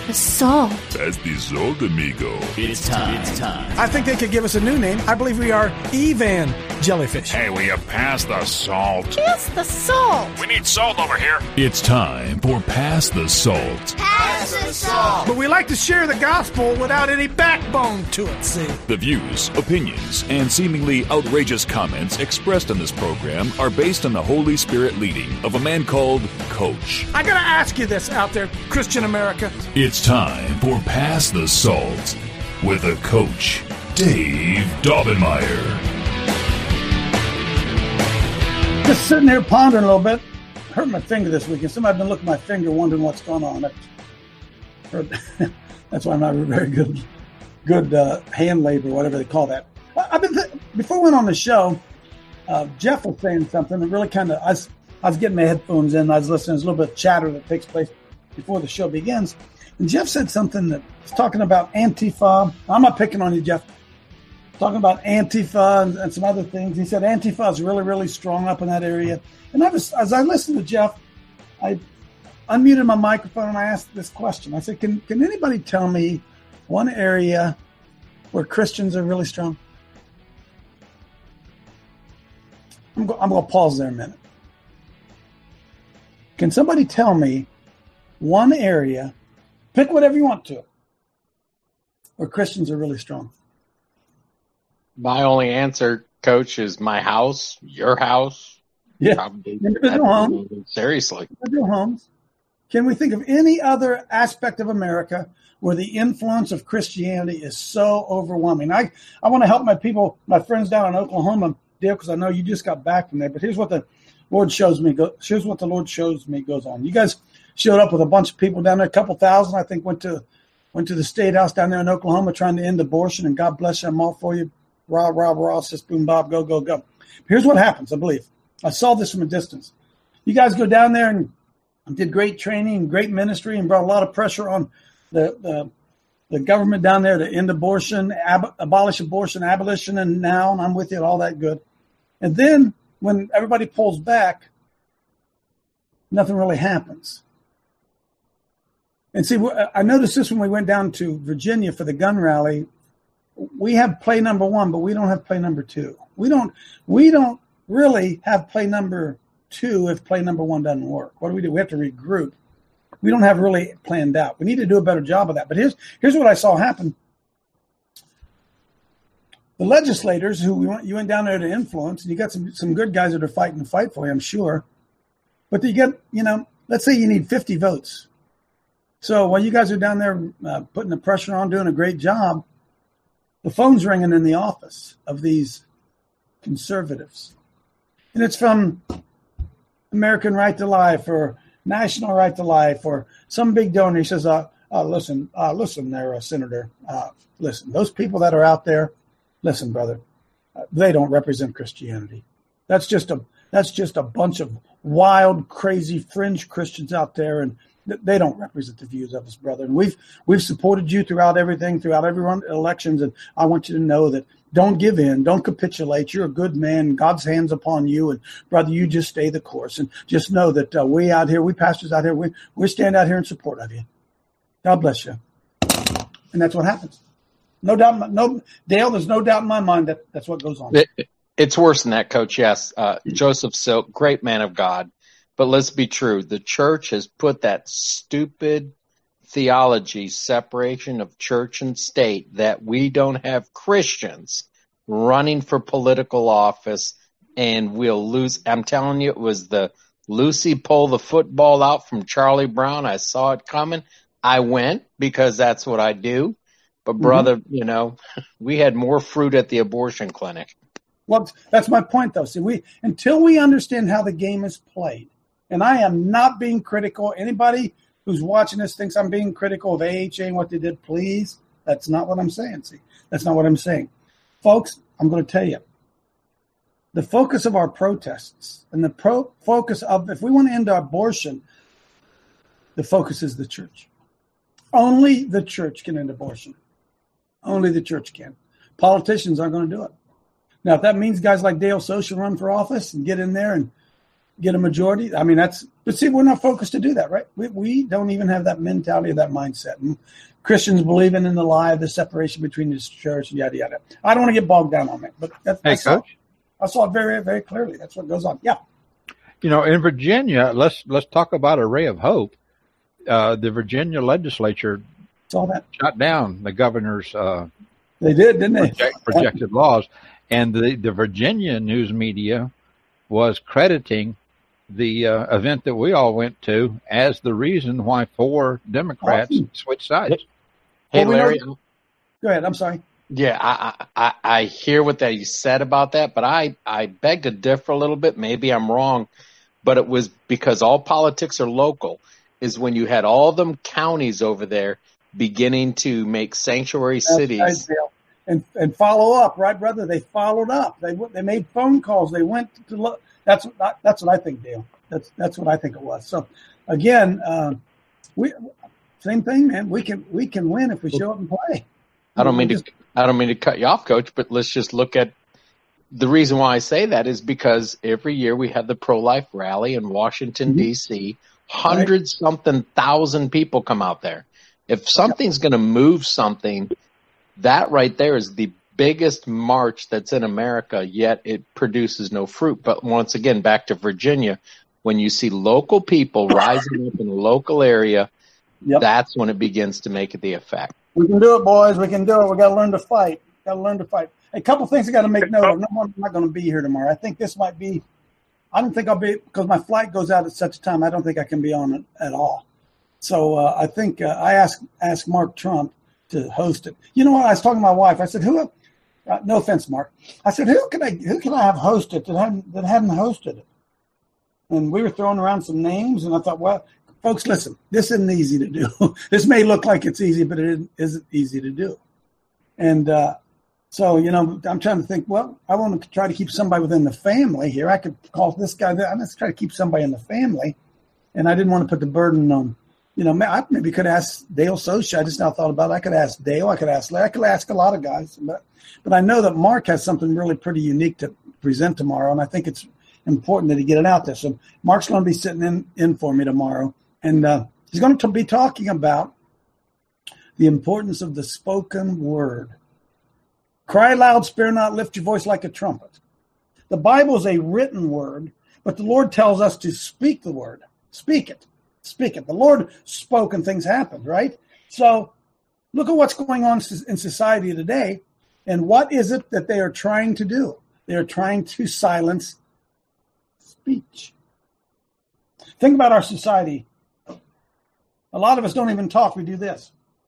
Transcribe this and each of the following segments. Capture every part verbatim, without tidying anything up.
The salt. That's the salt, amigo. It's time. It's time. I think they could give us a new name. I believe we are Evan Jellyfish. Hey, will you pass the salt? Pass the salt. We need salt over here. It's time for Pass the Salt. Pass the salt. But we like to share the gospel without any backbone to it, see? The views, opinions, and seemingly outrageous comments expressed in this program are based on the Holy Spirit leading of a man called Coach. I gotta ask you this out there, Christian America. It's time for Pass the Salt with the Coach, Dave Daubenmire. Just sitting here pondering a little bit. Hurt my finger this weekend. Somebody's been looking at my finger wondering what's going on. That's why I'm not a very good good uh, hand labor, whatever they call that. I've been th- Before we went on the show, uh, Jeff was saying something that really kind of, I was, I was getting my headphones in, I was listening. There's a little bit of chatter that takes place before the show begins. And Jeff said something that was talking about Antifa. I'm not picking on you, Jeff. Talking about Antifa and, and some other things. He said Antifa is really, really strong up in that area. And I was, as I listened to Jeff, I unmuted my microphone and I asked this question. I said, can, can anybody tell me one area where Christians are really strong? I'm, go, I'm going to pause there a minute. Can somebody tell me one area, pick whatever you want to, where Christians are really strong? My only answer, Coach, is my house, your house. Yeah, probably, individual homes. Seriously. Individual homes. Can we think of any other aspect of America where the influence of Christianity is so overwhelming? I, I want to help my people, my friends down in Oklahoma, Dale, because I know you just got back from there. But here's what the Lord shows me. Go, here's what the Lord shows me goes on. You guys showed up with a bunch of people down there, a couple thousand, I think, went to went to the State House down there in Oklahoma trying to end abortion, and God bless you, I'm all for you. Rah, rah, rah, sis, boom, bob, go, go, go. Here's what happens, I believe. I saw this from a distance. You guys go down there and did great training, great ministry, and brought a lot of pressure on the the, the government down there to end abortion, ab- abolish abortion, abolition, and now, and I'm with you, all that good. And then when everybody pulls back, nothing really happens. And see, I noticed this when we went down to Virginia for the gun rally. We have play number one, but we don't have play number two. We don't we don't really have play number two if play number one doesn't work. What do we do? We have to regroup. We don't have really planned out. We need to do a better job of that. But here's here's what I saw happen. The legislators who we went, you went down there to influence, and you got some, some good guys that are fighting the fight for you, I'm sure. But you get, you know, let's say you need fifty votes. So while you guys are down there uh, putting the pressure on, doing a great job, the phone's ringing in the office of these conservatives. And it's from American Right to Life or National Right to Life or some big donor. He says, uh, uh, listen, uh, listen there, uh, Senator. Uh, listen, those people that are out there, listen, brother, uh, they don't represent Christianity. That's just a that's just a bunch of wild, crazy, fringe Christians out there, and they don't represent the views of us, brother. And we've we've supported you throughout everything, throughout every run elections. And I want you to know that don't give in, don't capitulate. You're a good man. God's hand's upon you, and brother, you just stay the course. And just know that uh, we out here, we pastors out here, we we stand out here in support of you. God bless you. And that's what happens. No doubt, no Dale. There's no doubt in my mind that that's what goes on. It, it's worse than that, Coach. Yes, uh, Joseph Silk, great man of God. But let's be true. The church has put that stupid theology separation of church and state that we don't have Christians running for political office and we'll lose. I'm telling you, it was the Lucy pull the football out from Charlie Brown. I saw it coming. I went because that's what I do. But brother, mm-hmm. you know, we had more fruit at the abortion clinic. Well, that's my point, though. See, we until we understand how the game is played, and I am not being critical. Anybody who's watching this thinks I'm being critical of A H A and what they did, please. That's not what I'm saying. See, that's not what I'm saying. Folks, I'm going to tell you. The focus of our protests and the pro- focus of, if we want to end abortion, the focus is the church. Only the church can end abortion. Only the church can. Politicians aren't going to do it. Now, if that means guys like Dale Social run for office and get in there and get a majority. I mean, that's, but see, we're not focused to do that, right? We we don't even have that mentality or that mindset. And Christians believing in the lie of the separation between the church and yada, yada. I don't want to get bogged down on it, but that's, hey, I, saw, Coach. I saw it very, very clearly. That's what goes on. Yeah. You know, in Virginia, let's let's talk about a ray of hope. Uh, the Virginia legislature saw that. shut down the governor's uh, they did, didn't they? project, projected laws, and the, the Virginia news media was crediting the uh, event that we all went to as the reason why four Democrats Awesome. switched sides. Hey, Well, we know- Larry. Go ahead. I'm sorry. Yeah, I, I I hear what that you said about that, but I, I beg to differ a little bit. Maybe I'm wrong, but it was because all politics are local, is when you had all them counties over there beginning to make sanctuary That's cities. right, Dale. And and follow up, right, brother? They followed up. They they made phone calls. They went to look. That's what I, that's what I think, Dale. That's that's what I think it was. So again, uh, we same thing, man. We can we can win if we show up and play. I don't mean Just- to I don't mean to cut you off, Coach, but let's just look at the reason why I say that is because every year we have the pro-life rally in Washington, Mhm. D C Hundred something thousand people come out there. If something's going to move something, that right there is the biggest march that's in America, yet it produces no fruit. But once again, back to Virginia, when you see local people rising up in a local area, Yep. that's when it begins to make the effect. We can do it, boys. We can do it. We got to learn to fight. Got to learn to fight. A couple things I got to make note of. Number one, I'm not going to be here tomorrow. I think this might be. I don't think I'll be because my flight goes out at such a time. I don't think I can be on it at all. So uh, I think uh, I asked asked Mark Trump to host it. You know what? I was talking to my wife. I said, "Who?" Uh, no offense, Mark. I said, "Who can I who can I have host it that hadn't that hadn't hosted it?" And we were throwing around some names, and I thought, well. Folks, listen, this isn't easy to do. This may look like it's easy, but it isn't easy to do. And uh, so, you know, I'm trying to think, well, I want to try to keep somebody within the family here. I could call this guy, I'm just trying to keep somebody in the family. And I didn't want to put the burden on, you know, I maybe could ask Dale Socha. I just now thought about it. I could ask Dale. I could ask Larry. I could ask a lot of guys. But, but I know that Mark has something really pretty unique to present tomorrow. And I think it's important that he get it out there. So Mark's going to be sitting in, in for me tomorrow. And uh, he's going to be talking about the importance of the spoken word. Cry loud, spare not, lift your voice like a trumpet. The Bible is a written word, but the Lord tells us to speak the word. Speak it. Speak it. The Lord spoke and things happened, right? So look at what's going on in society today. And what is it that they are trying to do? They are trying to silence speech. Think about our society. A lot of us don't even talk. We do this.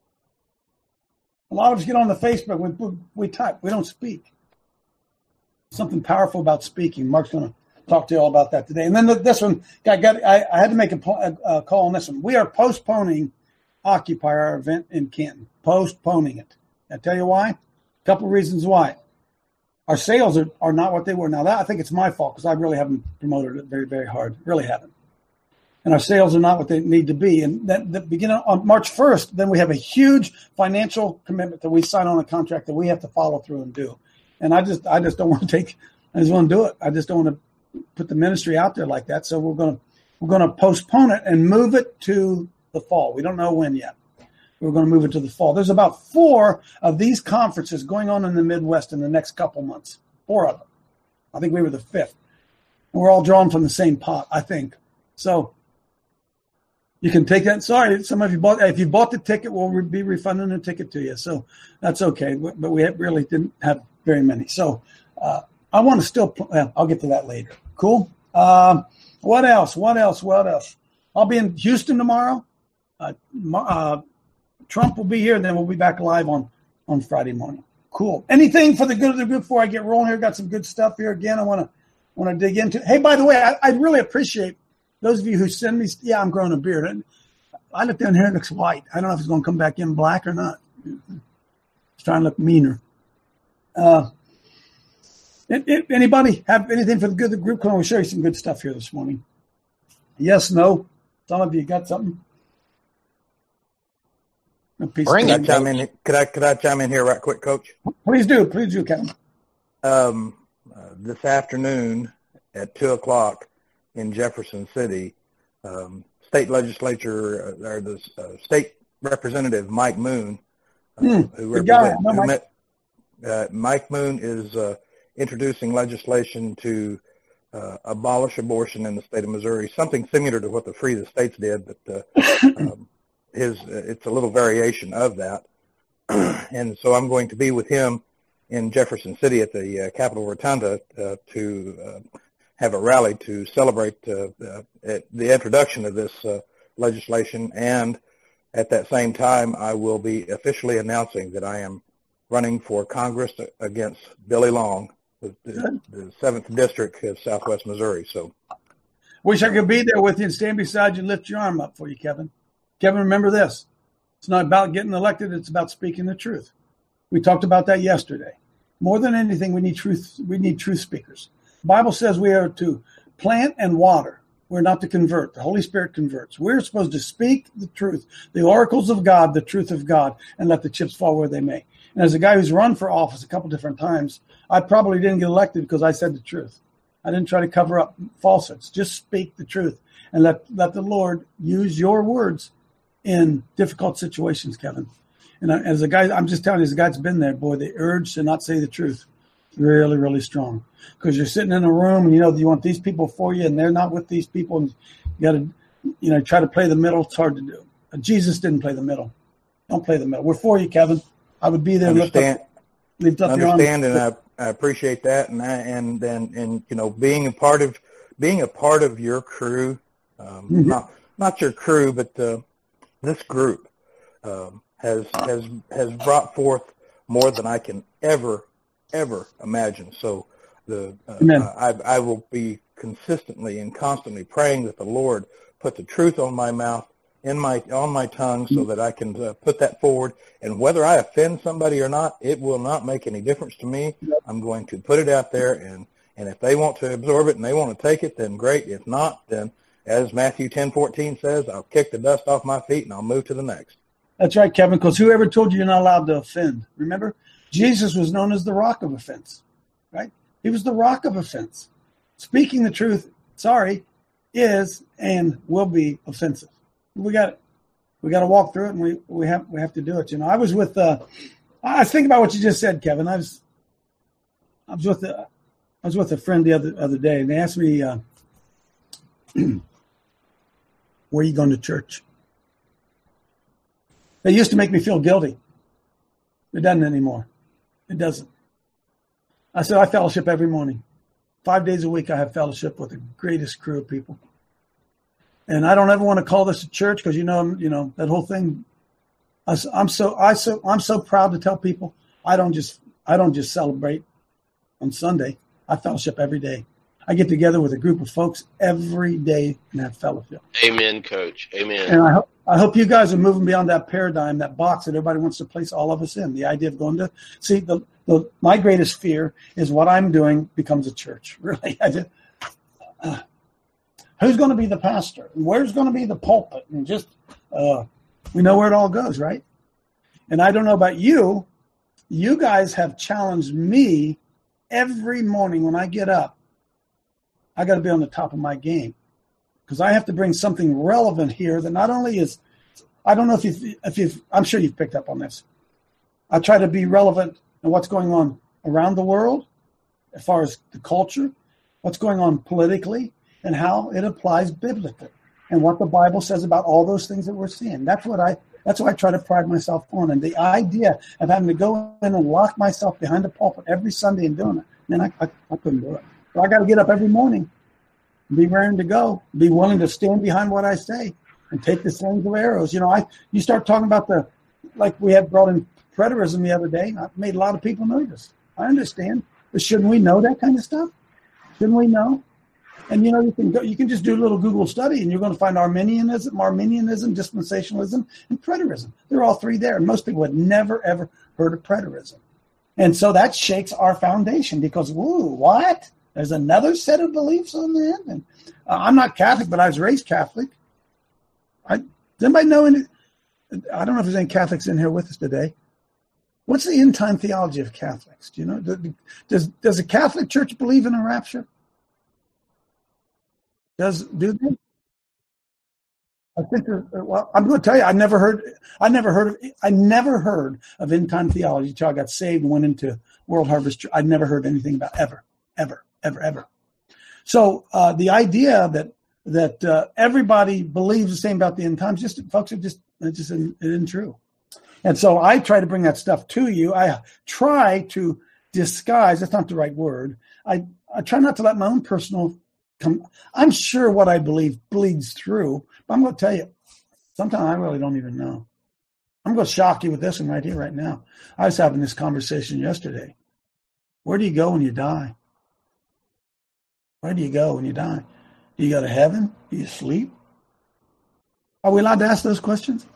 A lot of us get on the Facebook. We, we, we type. We don't speak. Something powerful about speaking. Mark's going to talk to you all about that today. And then the, this one, I, got, I, I had to make a, a, a call on this one. We are postponing Occupy, our event in Canton. Postponing it. I'll tell you why. A couple of reasons why. Our sales are, are not what they were. Now, that I think it's my fault because I really haven't promoted it very, very hard. Really haven't. And our sales are not what they need to be. And that, that beginning on March first, then we have a huge financial commitment that we sign on a contract that we have to follow through and do. And I just, I just don't want to take, I just want to do it. I just don't want to put the ministry out there like that. So we're going to, we're going to postpone it and move it to the fall. We don't know when yet. We're going to move it to the fall. There's about four of these conferences going on in the Midwest in the next couple months. Four of them. I think we were the fifth. And we're all drawn from the same pot, I think. So you can take that. Sorry, some of you bought. If you bought the ticket, we'll be refunding the ticket to you. So that's okay. But we really didn't have very many. So uh, I want to still. Well, I'll get to that later. Cool. Um, what else? What else? What else? I'll be in Houston tomorrow. Uh, uh, Trump will be here, and then we'll be back live on on Friday morning. Cool. Anything for the good of the group before I get rolling here? Got some good stuff here again. I want to want to dig into. Hey, by the way, I, I really appreciate. Those of you who send me, yeah, I'm growing a beard. And I look down here, it looks white. I don't know if it's going to come back in black or not. It's trying to look meaner. Uh, it, it, anybody have anything for the good of the group? Come on, we'll show you some good stuff here this morning. Yes, no. Some of you got something. A piece Bring of it. Could I chime in? Could I could I chime in here right quick, Coach? Please do, please do, Kevin. Um, uh, this afternoon at two o'clock. in Jefferson City. Um, state legislature, uh, or the uh, state representative Mike Moon, uh, mm, who the guy, represent, no, who Mike. met, uh, Mike Moon is uh, introducing legislation to uh, abolish abortion in the state of Missouri, something similar to what the Free the States did, but uh, um, his uh, it's a little variation of that. And so I'm going to be with him in Jefferson City at the uh, Capitol Rotunda uh, to uh, have a rally to celebrate uh, uh, the introduction of this uh, legislation. And at that same time, I will be officially announcing that I am running for Congress against Billy Long, the, the, the seventh District of Southwest Missouri. So, wish I could be there with you and stand beside you and lift your arm up for you, Kevin. Kevin, remember this. It's not about getting elected. It's about speaking the truth. We talked about that yesterday. More than anything, we need truth. We need truth speakers. The Bible says we are to plant and water. We're not to convert. The Holy Spirit converts. We're supposed to speak the truth, the oracles of God, the truth of God, and let the chips fall where they may. And as a guy who's run for office a couple different times, I probably didn't get elected because I said the truth. I didn't try to cover up falsehoods. Just speak the truth and let, let the Lord use your words in difficult situations, Kevin. And as a guy, I'm just telling you, as a guy that's been there, boy, the urge to not say the truth is really, really strong. Because you're sitting in a room and you know you want these people for you and they're not with these people. And you got to, you know, try to play the middle. It's hard to do. Jesus didn't play the middle. Don't play the middle. We're for you, Kevin. I would be there. Understand, lift up, lift up understand your and I, I appreciate that. And, I, and, and, and, you know, being a part of, being a part of your crew, um, mm-hmm. not, not your crew, but uh, this group um, has, has, has brought forth more than I can ever, ever imagine. So the, uh, I, I will be consistently and constantly praying that the Lord put the truth on my mouth, in my, on my tongue, so that I can uh, put that forward. And whether I offend somebody or not, it will not make any difference to me. I'm going to put it out there, and, and if they want to absorb it and they want to take it, then great. If not, then as Matthew ten fourteen says, I'll kick the dust off my feet and I'll move to the next. That's right, Kevin, because whoever told you you're not allowed to offend? Remember, Jesus was known as the rock of offense, right? He was the rock of offense. Speaking the truth, sorry, is and will be offensive. We got it. We got to walk through it, and we, we have we have to do it. You know, I was with. Uh, I was thinking about what you just said, Kevin. I was. I was with. A, I was with a friend the other other day, and they asked me, uh, "Where are you going to church?" It used to make me feel guilty. It doesn't anymore. It doesn't. I said, I fellowship every morning. Five days a week I have fellowship with the greatest crew of people. And I don't ever want to call this a church because, you know, you know, that whole thing. I, I'm so I so I'm so proud to tell people I don't just I don't just celebrate on Sunday. I fellowship every day. I get together with a group of folks every day and have fellowship. Amen, Coach. Amen. And I hope I hope you guys are moving beyond that paradigm, that box that everybody wants to place all of us in. The idea of going to see the, the my greatest fear is what I'm doing becomes a church. Really, I just, uh, who's going to be the pastor? And where's going to be the pulpit? And just uh, we know where it all goes, right? And I don't know about you. You guys have challenged me every morning when I get up. I got to be on the top of my game. Because I have to bring something relevant here that not only is, I don't know if you've, if you've, I'm sure you've picked up on this. I try to be relevant in what's going on around the world, as far as the culture, what's going on politically, and how it applies biblically, and what the Bible says about all those things that we're seeing. That's what I, that's what I try to pride myself on. And the idea of having to go in and lock myself behind the pulpit every Sunday and doing it, man, I, I, I couldn't do it. So I got to get up every morning. Be raring to go. Be willing to stand behind what I say and take the slings of arrows. You know, I you start talking about the, like we had brought in preterism the other day. I made a lot of people nervous. I understand, but shouldn't we know that kind of stuff? Shouldn't we know? And you know, you can go, you can just do a little Google study, and you're going to find Arminianism, Arminianism, dispensationalism, and preterism. They're all three there, and most people had never ever heard of preterism, and so that shakes our foundation because, woo, what? There's another set of beliefs on that. And uh, I'm not Catholic, but I was raised Catholic. I, does anybody know any? I don't know if there's any Catholics in here with us today. What's the end time theology of Catholics? Do you know? Does does the Catholic Church believe in a rapture? Does do they? I think. Well, I'm going to tell you. I never heard. I never heard of. I never heard of end time theology until I got saved and went into World Harvest Church. I never heard anything about ever, ever, ever, ever. So uh, the idea that that uh, everybody believes the same about the end times, just folks, it just it just isn't, it isn't true. And so I try to bring that stuff to you. I try to disguise. That's not the right word. I I try not to let my own personal. Come, I'm sure what I believe bleeds through, but I'm going to tell you, sometimes I really don't even know. I'm going to shock you with this one right here, right now. I was having this conversation yesterday. Where do you go when you die? Where do you go when you die? Do you go to heaven? Do you sleep? Are we allowed to ask those questions?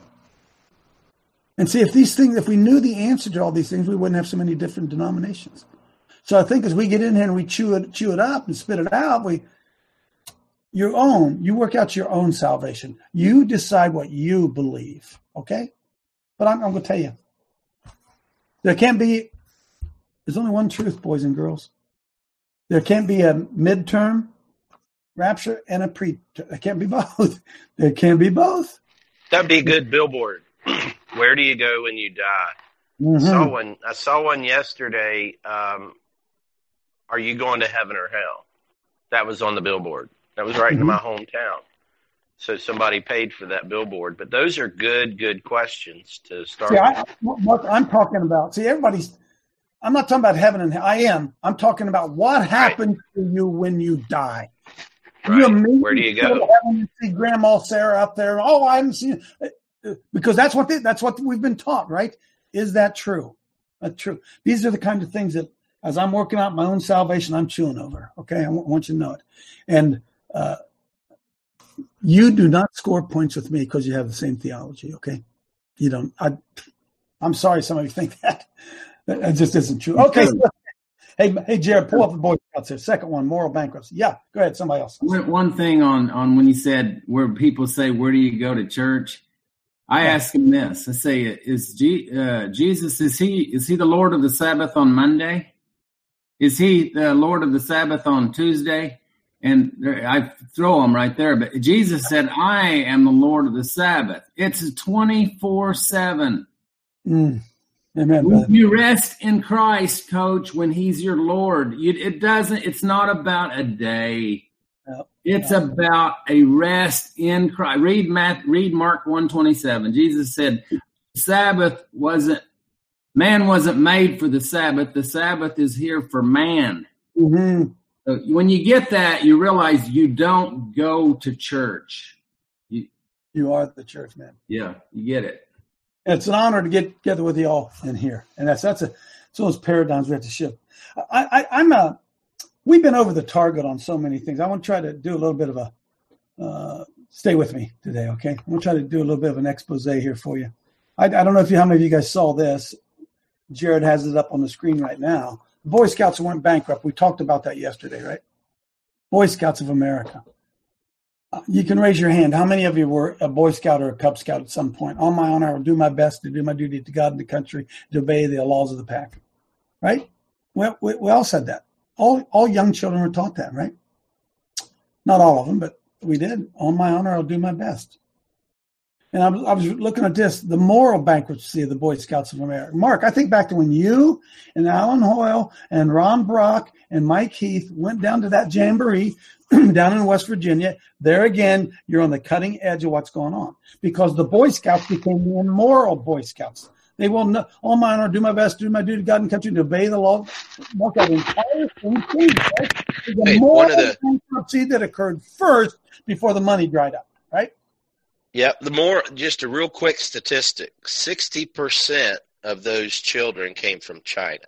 And see, if these things, if we knew the answer to all these things, we wouldn't have so many different denominations. So I think as we get in here and we chew it, chew it up and spit it out, we your own, you work out your own salvation. You decide what you believe, okay? But I'm, I'm going to tell you, there can't be, there's only one truth, boys and girls. There can't be a midterm rapture and a pre, there can't be both. There can't be both. That'd be a good billboard. Where do you go when you die? Mm-hmm. I saw one, I saw one yesterday. Um, are you going to heaven or hell? That was on the billboard. That was right mm-hmm. in my hometown. So somebody paid for that billboard. But those are good, good questions to start see, with. I, what I'm talking about, see, everybody's, I'm not talking about heaven and hell. I am. I'm talking about what happens right. to you when you die. Right. You Where do you go? go to heaven and see Grandma Sarah up there. Oh, I haven't seen it. Because that's what they, that's what we've been taught, right? Is that true? That's true. These are the kind of things that, as I'm working out my own salvation, I'm chewing over. Okay, I want you to know it. And uh, you do not score points with me because you have the same theology. Okay, you don't. I, I'm sorry, some of you think that. That just isn't true. Okay, so, hey, hey, Jared, pull up the Boy Scouts here. Second one, moral bankruptcy. Yeah, go ahead. Somebody else. One thing on on when you said where people say, "Where do you go to church?" I yeah. ask him this. I say, "Is G, uh, Jesus is he is he the Lord of the Sabbath on Monday? Is he the Lord of the Sabbath on Tuesday?" And there, I throw him right there. But Jesus said, "I am the Lord of the Sabbath." It's twenty-four seven. Mm. Amen. When you rest in Christ, Coach, when He's your Lord, you, it doesn't. It's not about a day. Yep. It's Yep. about a rest in Christ. Read Matt. Read Mark one twenty-seven. Jesus said, "Sabbath wasn't man wasn't made for the Sabbath. The Sabbath is here for man." Mm-hmm. So when you get that, you realize you don't go to church. You, you are the church, man. Yeah, you get it. It's an honor to get together with you all in here, and that's that's a it's those paradigms we have to shift. I, I, I'm a we've been over the target on so many things. I want to try to do a little bit of a uh, stay with me today, okay? I'm gonna try to do a little bit of an expose here for you. I, I don't know if you how many of you guys saw this. Jared has it up on the screen right now. The Boy Scouts went bankrupt. We talked about that yesterday, right? Boy Scouts of America. Uh, you can raise your hand. How many of you were a Boy Scout or a Cub Scout at some point? On my honor, I will do my best to do my duty to God and the country, to obey the laws of the pack. Right? Well, we, we all said that. All all young children were taught that, right? Not all of them, but we did. On my honor, I'll do my best. And I was, I was looking at this, the moral bankruptcy of the Boy Scouts of America. Mark, I think back to when you and Alan Hoyle and Ron Brock and Mike Heath went down to that jamboree down in West Virginia. There again, you're on the cutting edge of what's going on because the Boy Scouts became the immoral Boy Scouts. They will not, on my honor, do my best, do my duty to God and country, to obey the law. Look at the entire thing, right? The Hey, moral one of the- bankruptcy that occurred first before the money dried up, right? Yep. The more, just a real quick statistic, sixty percent of those children came from China.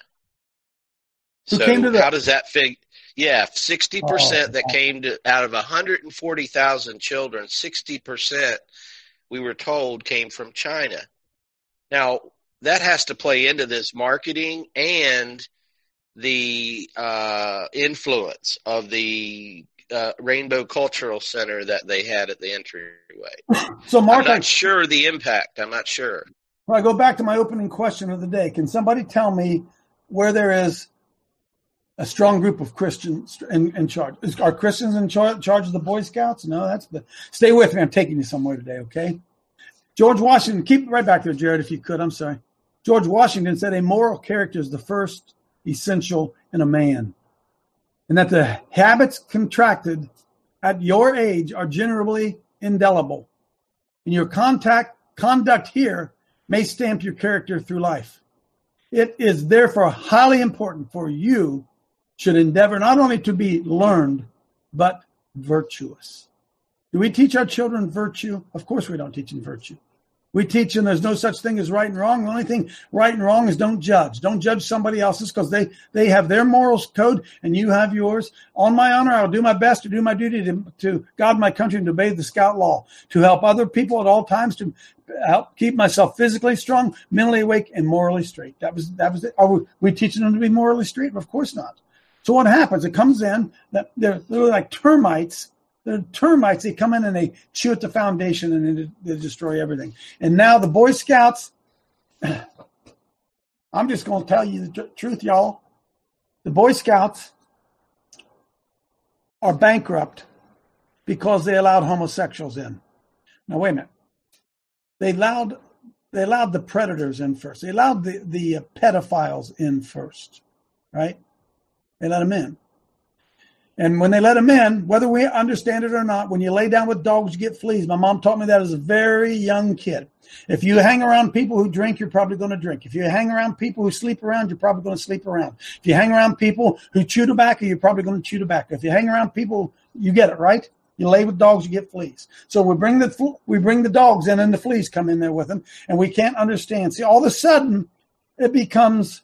Who So came to the- how does that figure? Yeah, sixty percent Oh, that came to, out of one hundred forty thousand children, sixty percent we were told came from China. Now, that has to play into this marketing and the uh, influence of the uh, Rainbow Cultural Center that they had at the entryway. So, Mark, I'm I, not sure the impact. I'm not sure. well, I go back to my opening question of the day. Can somebody tell me where there is a strong group of Christians in, in charge. Are Christians in char- charge of the Boy Scouts? No, that's the. Stay with me. I'm taking you somewhere today, okay? George Washington, keep it right back there, Jared, if you could. I'm sorry. George Washington said a moral character is the first essential in a man, and that the habits contracted at your age are generally indelible. And your contact conduct here may stamp your character through life. It is therefore highly important for you should endeavor not only to be learned, but virtuous. Do we teach our children virtue? Of course we don't teach them virtue. We teach them there's no such thing as right and wrong. The only thing right and wrong is don't judge. Don't judge somebody else's because they, they have their morals code and you have yours. On my honor, I'll do my best to do my duty to, to God, my country, and to obey the Scout law, to help other people at all times, to help keep myself physically strong, mentally awake, and morally straight. That was that was it. Are we, we teaching them to be morally straight? Of course not. So what happens? It comes in that they're literally like termites. They're termites. They come in and they chew at the foundation and they, they destroy everything. And now the Boy Scouts, I'm just going to tell you the tr- truth, y'all. The Boy Scouts are bankrupt because they allowed homosexuals in. Now, wait a minute. They allowed they allowed the predators in first. They allowed the, the uh, pedophiles in first, right? They let them in. And when they let them in, whether we understand it or not, when you lay down with dogs, you get fleas. My mom taught me that as a very young kid. If you hang around people who drink, you're probably going to drink. If you hang around people who sleep around, you're probably going to sleep around. If you hang around people who chew tobacco, you're probably going to chew tobacco. If you hang around people, you get it, right? You lay with dogs, you get fleas. So we bring the we bring the dogs in, and the fleas come in there with them, and we can't understand. See, all of a sudden, it becomes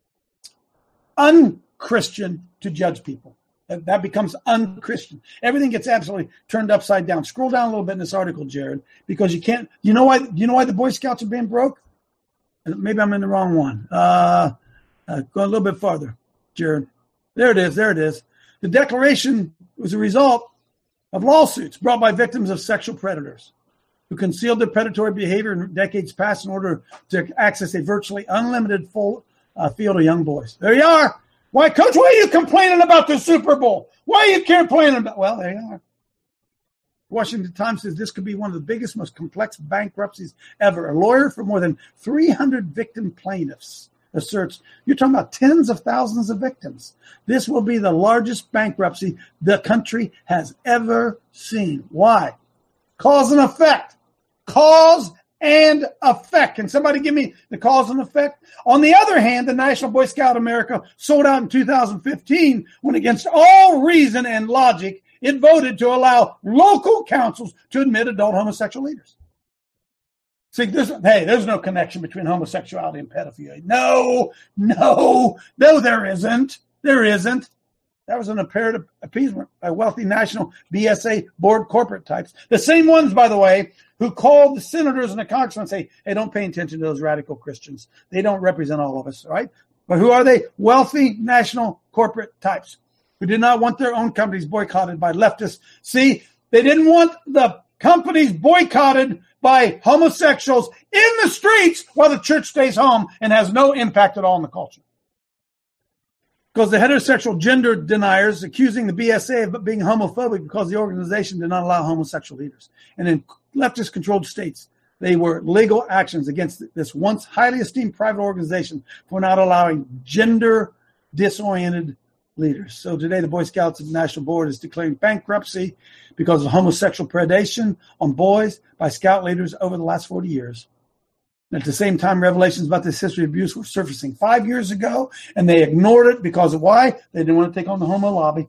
unchristian to judge people. That becomes unchristian. Everything gets absolutely turned upside down. Scroll down a little bit in this article, Jared, because you can't. You know why? You know why the Boy Scouts are being broke? Maybe I'm in the wrong one. Uh, uh, go a little bit farther, Jared. There it is. There it is. The Declaration was a result of lawsuits brought by victims of sexual predators who concealed their predatory behavior in decades past in order to access a virtually unlimited full uh, field of young boys. There you are. Why, Coach, why are you complaining about the Super Bowl? Why are you complaining about? Well, there you are. Washington Times says this could be one of the biggest, most complex bankruptcies ever. A lawyer for more than three hundred victim plaintiffs asserts, you're talking about tens of thousands of victims. This will be the largest bankruptcy the country has ever seen. Why? Cause and effect. Cause and effect. Can somebody give me the cause and effect? On the other hand, the National Boy Scout America sold out in two thousand fifteen when, against all reason and logic, it voted to allow local councils to admit adult homosexual leaders. See, there's, hey, there's no connection between homosexuality and pedophilia. No, no, no, there isn't. There isn't. That was an apparent appeasement by wealthy national B S A board corporate types. The same ones, by the way, who called the senators and the congressmen and say, hey, don't pay attention to those radical Christians. They don't represent all of us, right? But who are they? Wealthy national corporate types who did not want their own companies boycotted by leftists. See, they didn't want the companies boycotted by homosexuals in the streets while the church stays home and has no impact at all on the culture. Because the heterosexual gender deniers accusing the B S A of being homophobic because the organization did not allow homosexual leaders. And in leftist-controlled states, they were legal actions against this once highly esteemed private organization for not allowing gender-disoriented leaders. So today, the Boy Scouts National Board is declaring bankruptcy because of homosexual predation on boys by scout leaders over the last forty years. At the same time, revelations about this history of abuse were surfacing five years ago, and they ignored it because of why? They didn't want to take on the homo lobby.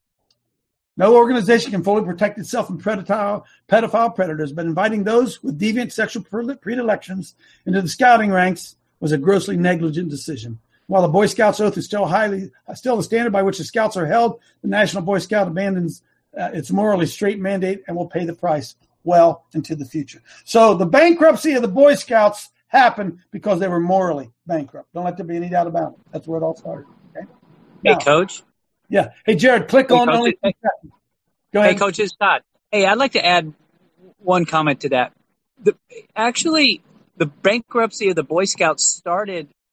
No organization can fully protect itself from pedophile, pedophile predators, but inviting those with deviant sexual predilections into the scouting ranks was a grossly negligent decision. While the Boy Scouts oath is still highly, still the standard by which the Scouts are held, the National Boy Scout abandons uh, its morally straight mandate and will pay the price well into the future. So the bankruptcy of the Boy Scouts happened because they were morally bankrupt. Don't let there be any doubt about it. That's where it all started. Okay? Now, hey, Coach. Yeah. Hey, Jared, click hey, on Coach, only. Hey, Go ahead. Hey, Coach, it's Todd. Hey, I'd like to add one comment to that. The, actually, the bankruptcy of the Boy Scouts started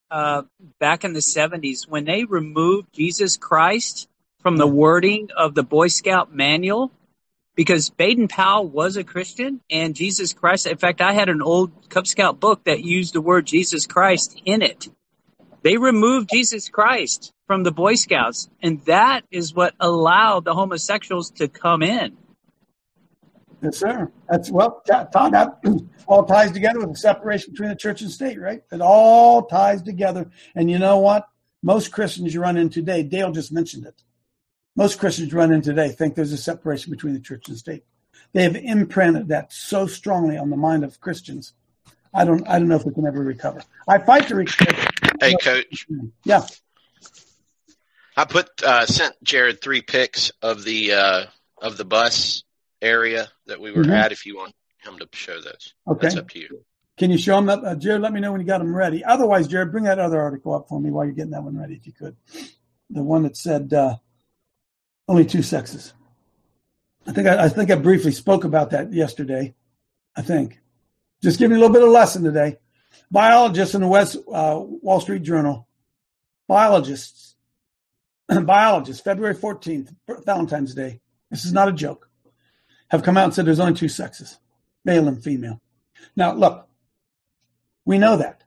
uh, back in the seventies when they removed Jesus Christ from the wording of the Boy Scout manual, because Baden-Powell was a Christian and Jesus Christ. In fact, I had an old Cub Scout book that used the word Jesus Christ in it. They removed Jesus Christ from the Boy Scouts, and that is what allowed the homosexuals to come in. Yes, sir. That's, well, Todd, that all ties together with the separation between the church and state, right? It all ties together. And you know what? Most Christians you run into today, Dale just mentioned it. Most Christians you run in today think there's a separation between the church and state. They have imprinted that so strongly on the mind of Christians. I don't I don't know if we can ever recover. I fight to recover. Hey, Coach. Yeah. I put uh, sent Jared three pics of the uh, of the bus area that we were Mm-hmm. at. If you want him to show those, Okay. that's up to you. Can you show them that? Uh, Jared, let me know when you got them ready. Otherwise, Jared, bring that other article up for me while you're getting that one ready, if you could. The one that said uh, only two sexes. I think I, I think I briefly spoke about that yesterday. I think. Just give me a little bit of lesson today. Biologists in the West uh, Wall Street Journal. Biologists. Biologists, February fourteenth, Valentine's Day. This is not a joke. Have come out and said there's only two sexes, male and female. Now, look, we know that.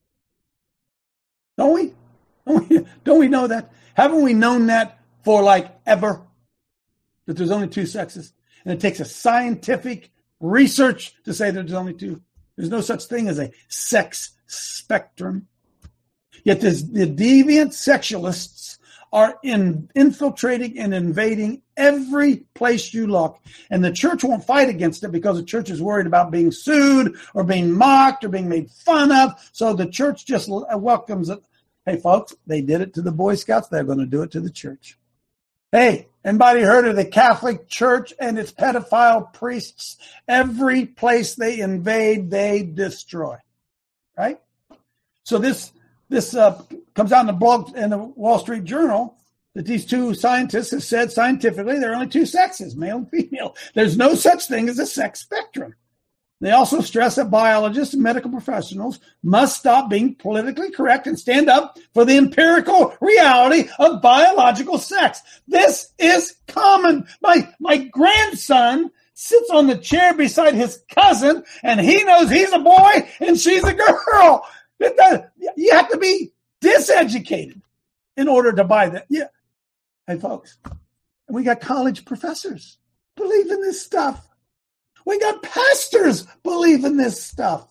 Don't we? Don't we, don't we know that? Haven't we known that for like ever? That there's only two sexes? And it takes a scientific research to say that there's only two. There's no such thing as a sex spectrum. Yet this, the deviant sexualists are in, infiltrating and invading every place you look. And the church won't fight against it because the church is worried about being sued or being mocked or being made fun of. So the church just welcomes it. Hey, folks, they did it to the Boy Scouts. They're going to do it to the church. Hey, anybody heard of the Catholic Church and its pedophile priests? Every place they invade, they destroy. Right? So this this uh, comes out in the blog in the Wall Street Journal that these two scientists have said scientifically there are only two sexes, male and female. There's no such thing as a sex spectrum. They also stress that biologists and medical professionals must stop being politically correct and stand up for the empirical reality of biological sex. This is common. My, my grandson sits on the chair beside his cousin, and he knows he's a boy and she's a girl. It does, you have to be diseducated in order to buy that. Yeah. Hey, folks, we got college professors believe in this stuff. We got pastors believe in this stuff.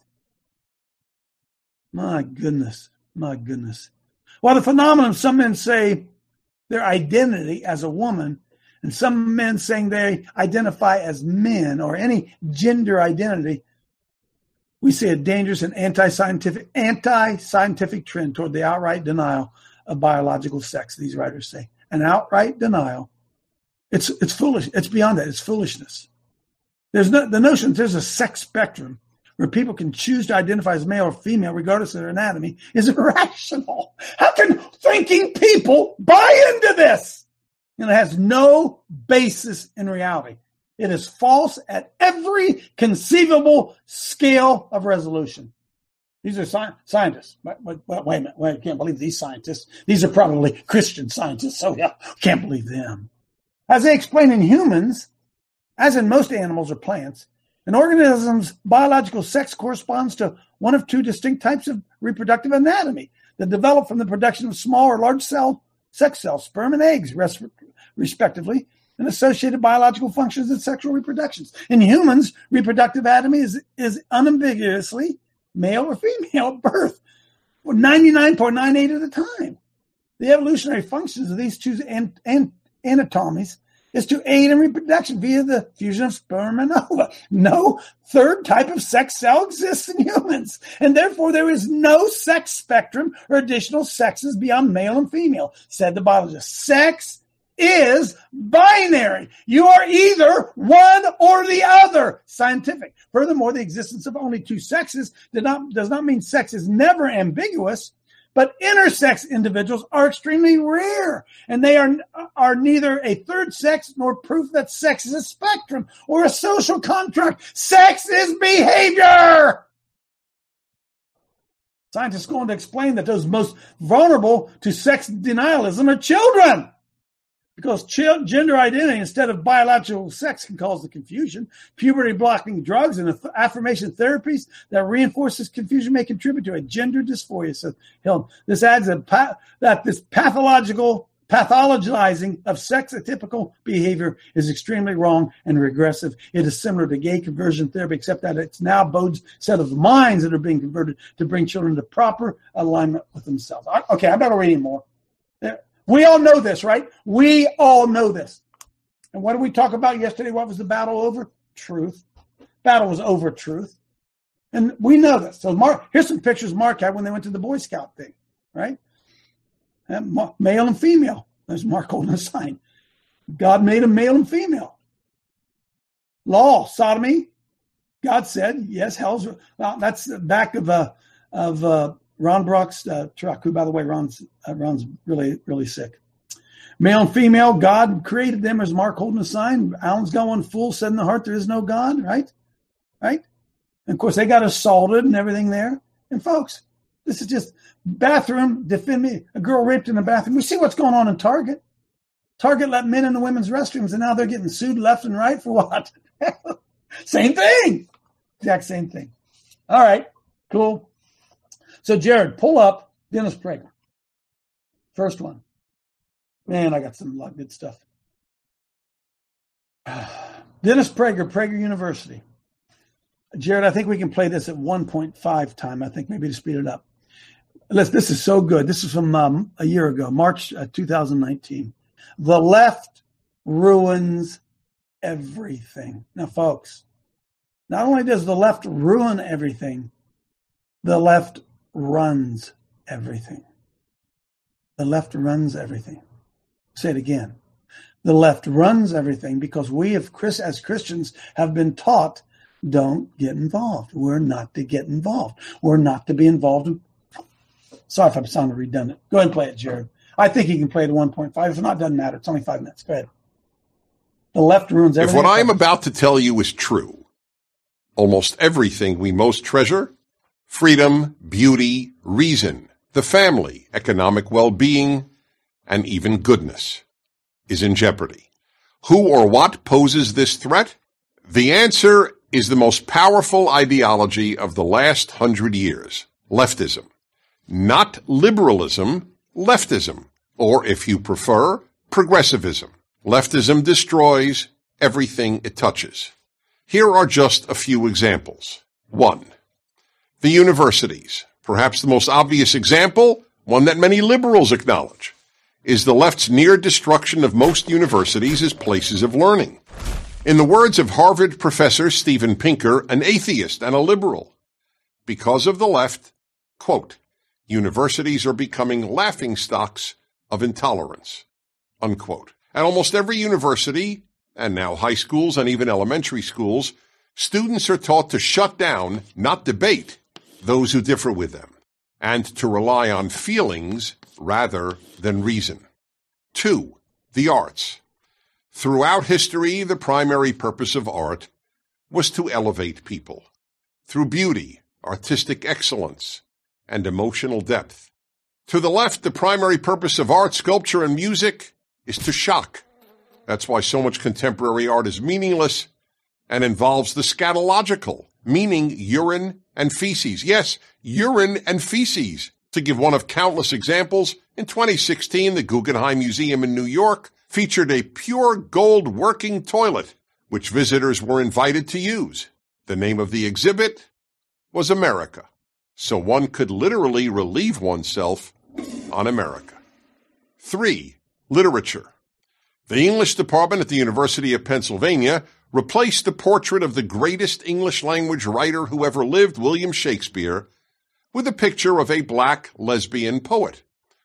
My goodness. My goodness. Well, the phenomenon, some men say their identity as a woman, and some men saying they identify as men or any gender identity, we see a dangerous and anti-scientific, anti-scientific trend toward the outright denial of biological sex, these writers say. An outright denial. It's it's foolish. It's beyond that. It's foolishness. There's no, the notion that there's a sex spectrum where people can choose to identify as male or female regardless of their anatomy is irrational. How can thinking people buy into this? And it has no basis in reality. It is false at every conceivable scale of resolution. These are sci- scientists. Wait, wait, wait a minute. Wait, I can't believe these scientists. These are probably Christian scientists. So yeah, can't believe them. As they explain in humans, as in most animals or plants, an organism's biological sex corresponds to one of two distinct types of reproductive anatomy that develop from the production of small or large cell sex cells, sperm and eggs, res- respectively, and associated biological functions and sexual reproductions. In humans, reproductive anatomy is, is unambiguously male or female at birth, ninety-nine point nine eight of the time. The evolutionary functions of these two an- an- anatomies is to aid in reproduction via the fusion of sperm and ova. No third type of sex cell exists in humans, and therefore there is no sex spectrum or additional sexes beyond male and female, said the biologist. Sex is binary. You are either one or the other. Scientific. Furthermore, the existence of only two sexes does not, does not mean sex is never ambiguous, but intersex individuals are extremely rare, and they are, are neither a third sex nor proof that sex is a spectrum or a social contract. Sex is behavior. Scientists go on to explain that those most vulnerable to sex denialism are children. Because ch- gender identity instead of biological sex can cause the confusion. Puberty-blocking drugs and affirmation therapies that reinforces confusion may contribute to a gender dysphoria, says Hill. This adds a pa- that this pathological pathologizing of sex atypical behavior is extremely wrong and regressive. It is similar to gay conversion therapy, except that it's now Bode's set of minds that are being converted to bring children to proper alignment with themselves. Okay, I'm not reading more. We all know this, right? We all know this. And what did we talk about yesterday? What was the battle over? Truth. Battle was over truth. And we know this. So Mark, here's some pictures Mark had when they went to the Boy Scout thing, right? And male and female. There's Mark holding a sign. God made them male and female. Law, sodomy. God said, yes, hell's. Well, that's the back of uh, of uh, Ron Brock's uh, truck, who, by the way, Ron's, uh, Ron's really, really sick. Male and female, God created them as Mark holding a sign. Alan's going full, said in the heart, there is no God, right? Right? And, of course, they got assaulted and everything there. And, folks, this is just bathroom, defend me, a girl raped in the bathroom. We see what's going on in Target. Target let men in the women's restrooms, and now they're getting sued left and right for what? Same thing. Exact same thing. All right, cool. So, Jared, pull up Dennis Prager. First one. Man, I got some good stuff. Dennis Prager, Prager University. Jared, I think we can play this at one point five time, I think, maybe to speed it up. Listen, this is so good. This is from um, a year ago, March uh, two thousand nineteen. The left ruins everything. Now, folks, not only does the left ruin everything, the left runs everything. The left runs everything. Say it again. The left runs everything because we have, as Christians have been taught, don't get involved. We're not to get involved. We're not to be involved in. Sorry if I'm sounding redundant. Go ahead and play it, Jared. I think you can play it at one point five. If not, it doesn't matter. It's only five minutes. Go ahead. The left ruins everything. If what I am about to tell you is true, almost everything we most treasure, freedom, beauty, reason, the family, economic well-being, and even goodness, is in jeopardy. Who or what poses this threat? The answer is the most powerful ideology of the last hundred years, leftism. Not liberalism, leftism, or if you prefer, progressivism. Leftism destroys everything it touches. Here are just a few examples. One, the universities. Perhaps the most obvious example, one that many liberals acknowledge, is the left's near destruction of most universities as places of learning. In the words of Harvard professor Steven Pinker, an atheist and a liberal, because of the left, quote, universities are becoming laughingstocks of intolerance, unquote. At almost every university, and now high schools and even elementary schools, students are taught to shut down, not debate, those who differ with them, and to rely on feelings rather than reason. Two, the arts. Throughout history, the primary purpose of art was to elevate people through beauty, artistic excellence, and emotional depth. To the left, the primary purpose of art, sculpture, and music is to shock. That's why so much contemporary art is meaningless and involves the scatological, meaning urine and feces. Yes, urine and feces. To give one of countless examples, in twenty sixteen, the Guggenheim Museum in New York featured a pure gold working toilet, which visitors were invited to use. The name of the exhibit was America, so one could literally relieve oneself on America. Three, literature. The English department at the University of Pennsylvania replaced the portrait of the greatest English language writer who ever lived, William Shakespeare, with a picture of a black lesbian poet.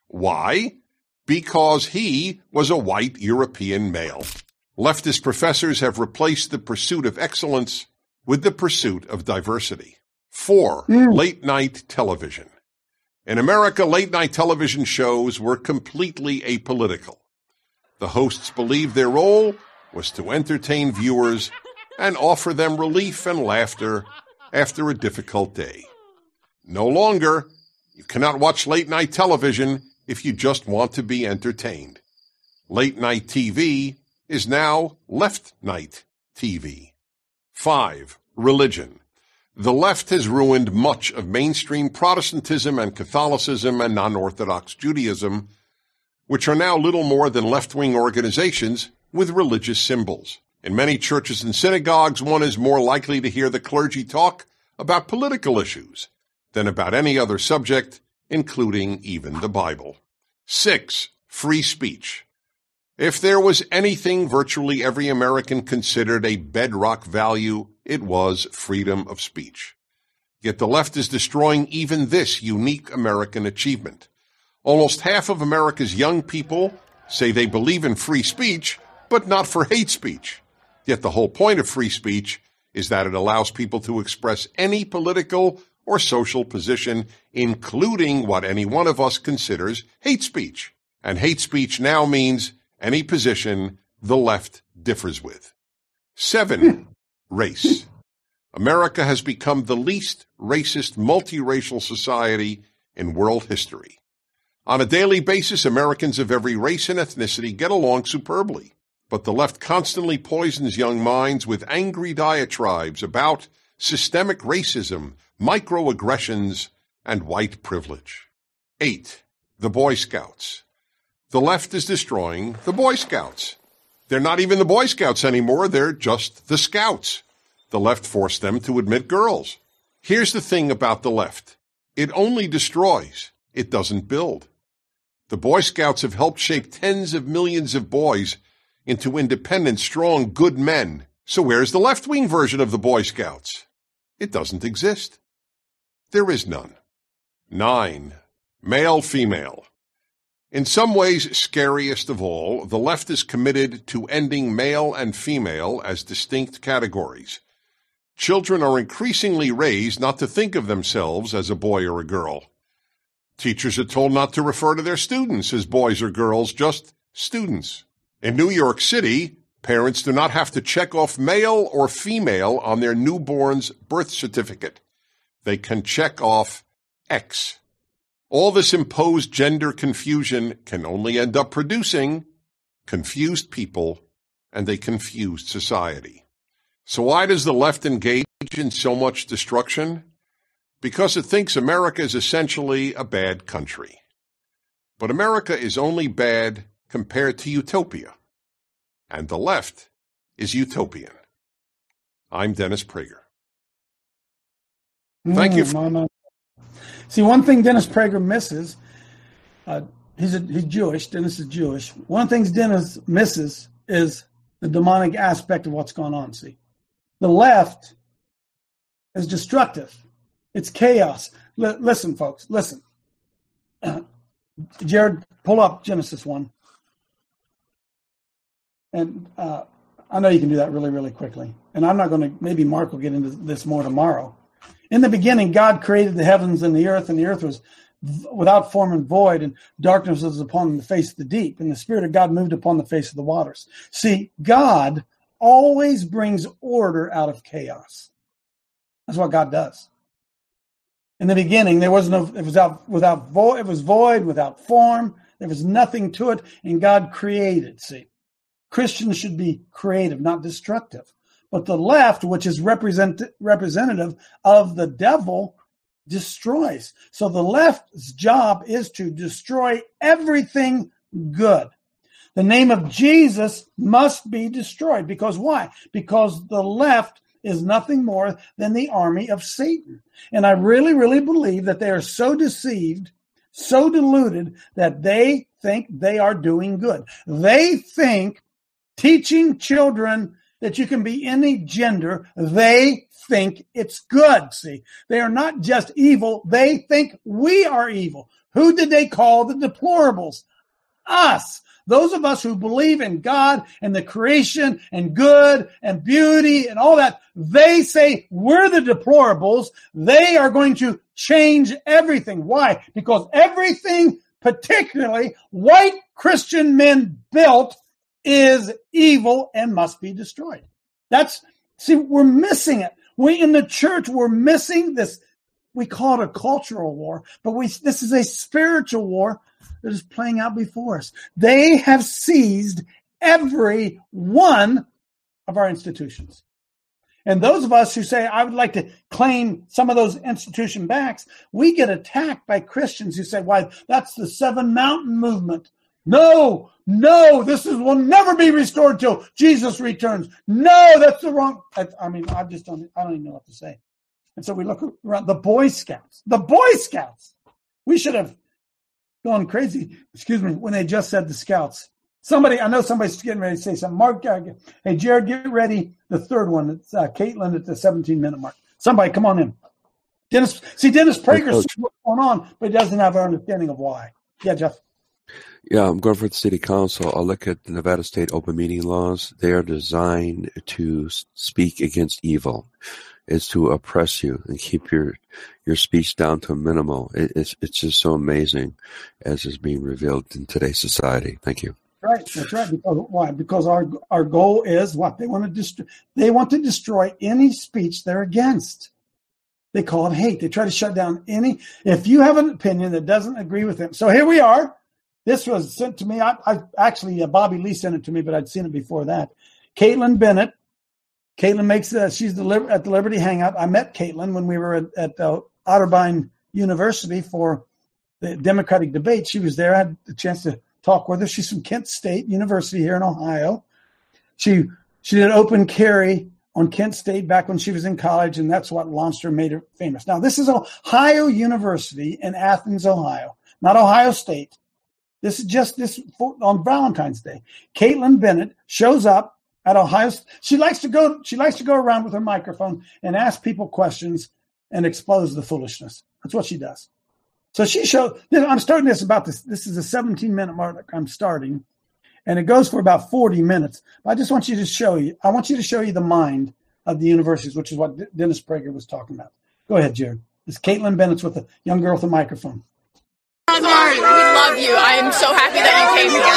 Why? Because he was a white European male. Leftist professors have replaced the pursuit of excellence with the pursuit of diversity. Four, mm. late-night television. In America, late-night television shows were completely apolitical. The hosts believed their role was to entertain viewers and offer them relief and laughter after a difficult day. No longer, You cannot watch late-night television if you just want to be entertained. Late-night T V is now left-night T V. Five, religion. The left has ruined much of mainstream Protestantism and Catholicism and non-Orthodox Judaism, which are now little more than left-wing organizations with religious symbols. In many churches and synagogues, one is more likely to hear the clergy talk about political issues than about any other subject, including even the Bible. Six, free speech. If there was anything virtually every American considered a bedrock value, it was freedom of speech. Yet the left is destroying even this unique American achievement. Almost half of America's young people say they believe in free speech, but not for hate speech. Yet the whole point of free speech is that it allows people to express any political or social position, including what any one of us considers hate speech. And hate speech now means any position the left differs with. Seven, race. America has become the least racist multiracial society in world history. On a daily basis, Americans of every race and ethnicity get along superbly. But the left constantly poisons young minds with angry diatribes about systemic racism, microaggressions, and white privilege. Eight, the Boy Scouts. The left is destroying the Boy Scouts. They're not even the Boy Scouts anymore, they're just the Scouts. The left forced them to admit girls. Here's the thing about the left. It only destroys. It doesn't build. The Boy Scouts have helped shape tens of millions of boys into independent, strong, good men. So where's the left-wing version of the Boy Scouts? It doesn't exist. There is none. Nine, male-female. In some ways, scariest of all, the left is committed to ending male and female as distinct categories. Children are increasingly raised not to think of themselves as a boy or a girl. Teachers are told not to refer to their students as boys or girls, just students. In New York City, parents do not have to check off male or female on their newborn's birth certificate. They can check off X. All this imposed gender confusion can only end up producing confused people and a confused society. So why does the left engage in so much destruction? Because it thinks America is essentially a bad country. But America is only bad compared to utopia. And the left is utopian. I'm Dennis Prager. Thank mm, you. For- no, no. See, one thing Dennis Prager misses, uh, he's, a, he's Jewish, Dennis is Jewish. One of the things Dennis misses is the demonic aspect of what's going on, see. The left is destructive. It's chaos. L- listen, folks, listen. Uh, Jared, pull up Genesis one. And uh, I know you can do that really, really quickly. And I'm not going to, maybe Mark will get into this more tomorrow. In the beginning, God created the heavens and the earth, and the earth was without form and void, and darkness was upon the face of the deep, and the Spirit of God moved upon the face of the waters. See, God always brings order out of chaos. That's what God does. In the beginning, there was no, it was out, without void, it was void, without form, there was nothing to it, and God created, see. Christians should be creative, not destructive. But the left, which is represent, representative of the devil, destroys. So the left's job is to destroy everything good. The name of Jesus must be destroyed. Because why? Because the left is nothing more than the army of Satan. And I really, really believe that they are so deceived, so deluded, that they think they are doing good. They think teaching children that you can be any gender, they think it's good. See, they are not just evil. They think we are evil. Who did they call the deplorables? Us. Those of us who believe in God and the creation and good and beauty and all that, they say we're the deplorables. They are going to change everything. Why? Because everything, particularly white Christian men built, is evil and must be destroyed. That's, see, we're missing it. We in the church, we're missing this we call it a cultural war, but we this is a spiritual war that is playing out before us. They have seized every one of our institutions. And those of us who say, I would like to claim some of those institution backs, we get attacked by Christians who say, why, that's the Seven Mountain Movement. No, no, this is, will never be restored till Jesus returns. No, that's the wrong. I, I mean, I just don't, I don't even know what to say. And so we look around the Boy Scouts, the Boy Scouts. We should have gone crazy, excuse me, when they just said the Scouts. Somebody, I know somebody's getting ready to say something. Mark, uh, hey, Jared, get ready. The third one, it's uh, Caitlin at the seventeen-minute mark. Somebody, come on in. Dennis, see, Dennis Prager sees what's going on, but he doesn't have an understanding of why. Yeah, Jeff. Yeah, I'm going for the city council. I'll look at the Nevada state open meeting laws. They are designed to speak against evil. It's to oppress you and keep your your speech down to a minimal. It, it's it's just so amazing as is being revealed in today's society. Thank you. Right, that's right. Because why? Because our our goal is what they want to destroy. They want to destroy any speech they're against. They call it hate. They try to shut down any. If you have an opinion that doesn't agree with them, so here we are. This was sent to me. I, I actually uh, Bobby Lee sent it to me, but I'd seen it before that. Caitlin Bennett. Caitlin makes uh, she's the at the Liberty Hangout. I met Caitlin when we were at, at uh, Otterbein University for the Democratic debate. She was there. I had the chance to talk with her. She's from Kent State University here in Ohio. She she did open carry on Kent State back when she was in college, and that's what launched her, made her famous. Now, this is Ohio University in Athens, Ohio, not Ohio State. This is just this on Valentine's Day. Caitlin Bennett shows up at Ohio. She likes to go. She likes to go around with her microphone and ask people questions and expose the foolishness. That's what she does. So she showed. I'm starting this about this. This is a seventeen minute mark. I'm starting, and it goes for about forty minutes. I just want you to show you. I want you to show you the mind of the universities, which is what Dennis Prager was talking about. Go ahead, Jared. It's Caitlin Bennett with a young girl with a microphone. We love you. I am so happy that you came here.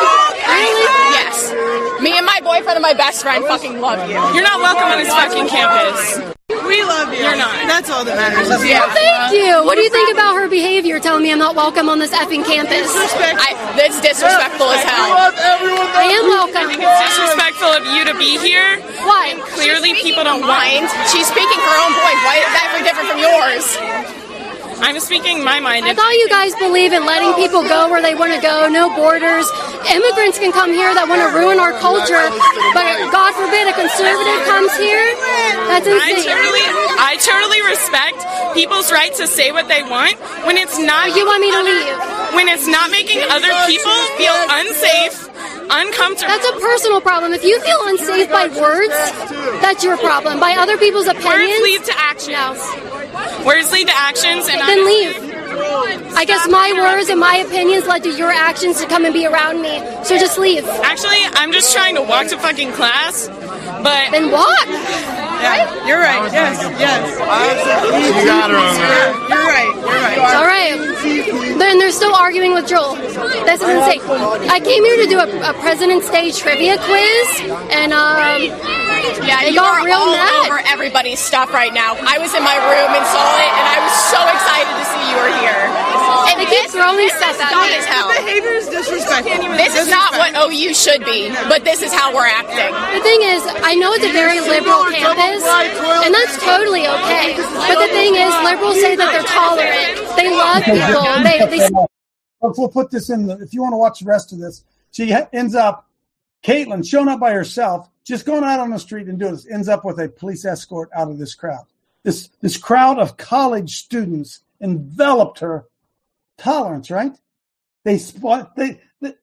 Yes. Me and my boyfriend and my best friend fucking love you. You're not welcome on this fucking campus. We love you. You're not. That's all that matters. Yeah. Well, thank you. What do you think about her behavior telling me I'm not welcome on this effing campus? I, it's disrespectful as hell. I am welcome. I think it's disrespectful of you to be here. Why? And clearly people don't mind. She's speaking her own point. Why is that very different from yours? I'm speaking my mind. I thought you guys believe in letting people go where they want to go, no borders. Immigrants can come here that want to ruin our culture, but God forbid a conservative comes here. That's insane. I totally, I totally respect people's right to say what they want when it's not. You want me to leave? When it's not making other people feel unsafe. Uncomfortable. That's a personal problem. If you feel unsafe by words, that's your problem. By other people's opinions, words lead to actions. No. Words lead to actions, and then leave. I guess my words and my opinions led to your actions to come and be around me. So just leave. Actually, I'm just trying to walk to fucking class, but then walk. Yeah, you're right. Yes, yes. You got her on that. You're right. You're right. All right. Then they're still arguing with Joel. This is insane. I came here to do a, a President's Day trivia quiz, and um, yeah, they you got are real all mad. over everybody's stuff right now. I was in my room and saw it, and I was so excited to see you were here. And they keep throwing stuff at dumb me. As hell. The behavior is disrespectful. This is not what O U should be, but this is how we're acting. The thing is, I know it's a very liberal campus, and that's totally okay. But the thing is, liberals say that they're tolerant. They love people. They, they... We'll put this in. The, if you want to watch the rest of this, she ends up, Caitlin, showing up by herself, just going out on the street and doing this, ends up with a police escort out of this crowd. This this crowd of college students enveloped her. Tolerance, right? They spot. They. they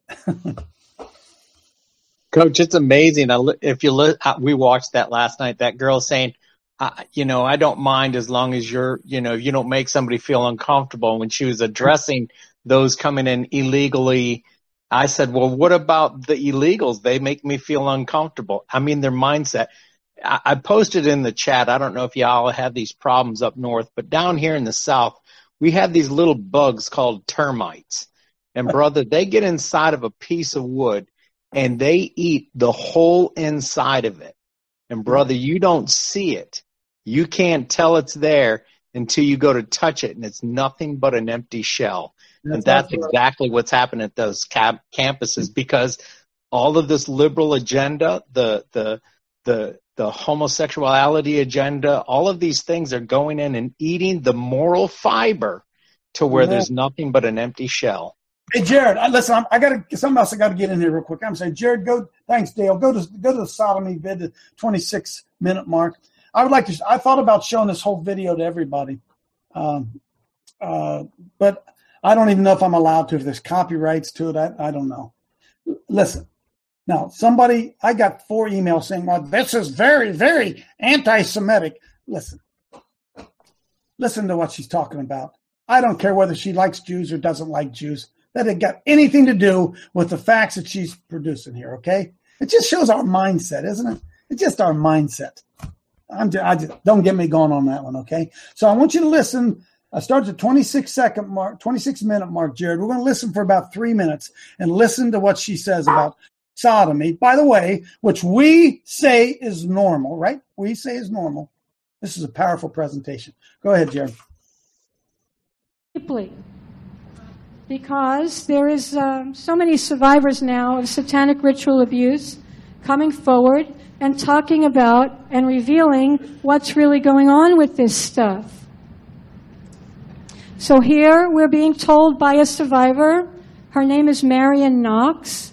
Coach, it's amazing. If you look, we watched that last night. That girl saying, uh, "You know, I don't mind as long as you're, you know, you don't make somebody feel uncomfortable." When she was addressing those coming in illegally, I said, "Well, what about the illegals? They make me feel uncomfortable." I mean, their mindset. I, I posted in the chat. I don't know if y'all have these problems up north, but down here in the south, we have these little bugs called termites. And brother, they get inside of a piece of wood and they eat the whole inside of it. And brother, you don't see it. You can't tell it's there. until you go to touch it, and it's nothing but an empty shell. That's and that's right. exactly what's happening at those cap- campuses, because all of this liberal agenda, the the the the homosexuality agenda, all of these things are going in and eating the moral fiber to where Yeah. there's nothing but an empty shell. Hey, Jared, I, listen, I'm, I got to, something else I got to get in here real quick. I'm saying, Jared, go, thanks, Dale. Go to, go to the sodomy vid, the twenty-six minute mark. I would like to, I thought about showing this whole video to everybody. Um, uh, but I don't even know if I'm allowed to, if there's copyrights to it. I, I don't know. Listen, now somebody, I got four emails saying, well, this is very, very anti-Semitic. Listen, listen to what she's talking about. I don't care whether she likes Jews or doesn't like Jews. That ain't got anything to do with the facts that she's producing here, okay? It just shows our mindset, isn't it? It's just our mindset. I'm just, I just, don't get me going on that one, okay? So I want you to listen. I start at the twenty-six second mark, twenty-six minute mark, Jared. We're going to listen for about three minutes and listen to what she says about sodomy, by the way, which we say is normal, right? We say is normal. This is a powerful presentation. Go ahead, Jared. Deeply. Because there is um, so many survivors now of satanic ritual abuse coming forward and talking about and revealing what's really going on with this stuff. So here we're being told by a survivor, her name is Marion Knox,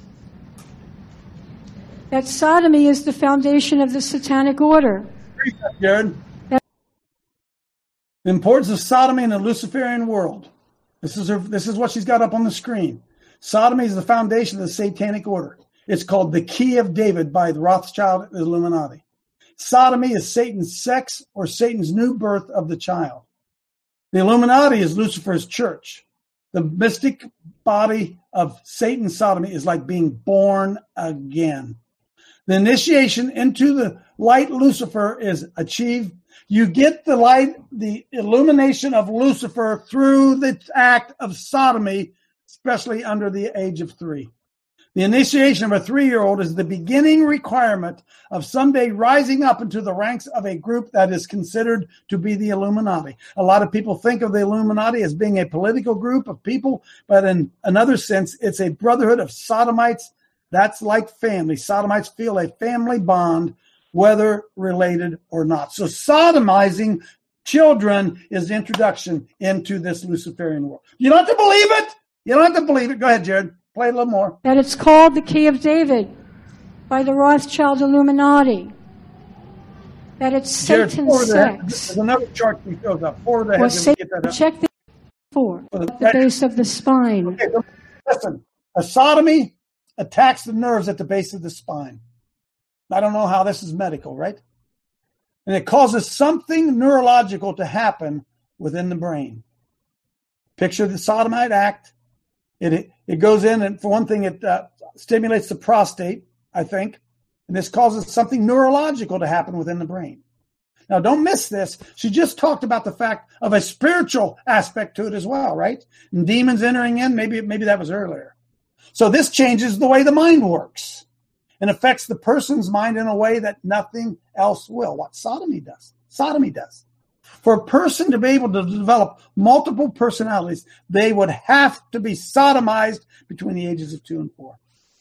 that sodomy is the foundation of the satanic order. Jared. The importance of sodomy in the Luciferian world. This is her, this is what she's got up on the screen. Sodomy is the foundation of the satanic order. It's called the Key of David by the Rothschild Illuminati. Sodomy is Satan's sex or Satan's new birth of the child. The Illuminati is Lucifer's church. The mystic body of Satan's sodomy is like being born again. The initiation into the light Lucifer is achieved. You get the light, the illumination of Lucifer through the act of sodomy, especially under the age of three. The initiation of a three-year-old is the beginning requirement of someday rising up into the ranks of a group that is considered to be the Illuminati. A lot of people think of the Illuminati as being a political group of people, but in another sense, it's a brotherhood of sodomites. That's like family. Sodomites feel a family bond, whether related or not. So sodomizing children is the introduction into this Luciferian world. You don't have to believe it. You don't have to believe it. Go ahead, Jared. Play a little more. That it's called the Key of David by the Rothschild Illuminati. That it's Jared, Satan's forward ahead. sex. There's another chart that shows up. Forward ahead. Well, Then we get Satan, that up. check the four, at the base of the spine. Okay, so listen, a sodomy attacks the nerves at the base of the spine. I don't know how this is medical, right? And it causes something neurological to happen within the brain. Picture the sodomite act. It, it, it goes in, and for one thing, it uh, stimulates the prostate, I think. And this causes something neurological to happen within the brain. Now, don't miss this. She just talked about the fact of a spiritual aspect to it as well, right? And demons entering in, maybe, maybe that was earlier. So this changes the way the mind works and affects the person's mind in a way that nothing else will. What sodomy does. Sodomy does. For a person to be able to develop multiple personalities, they would have to be sodomized between the ages of two and four.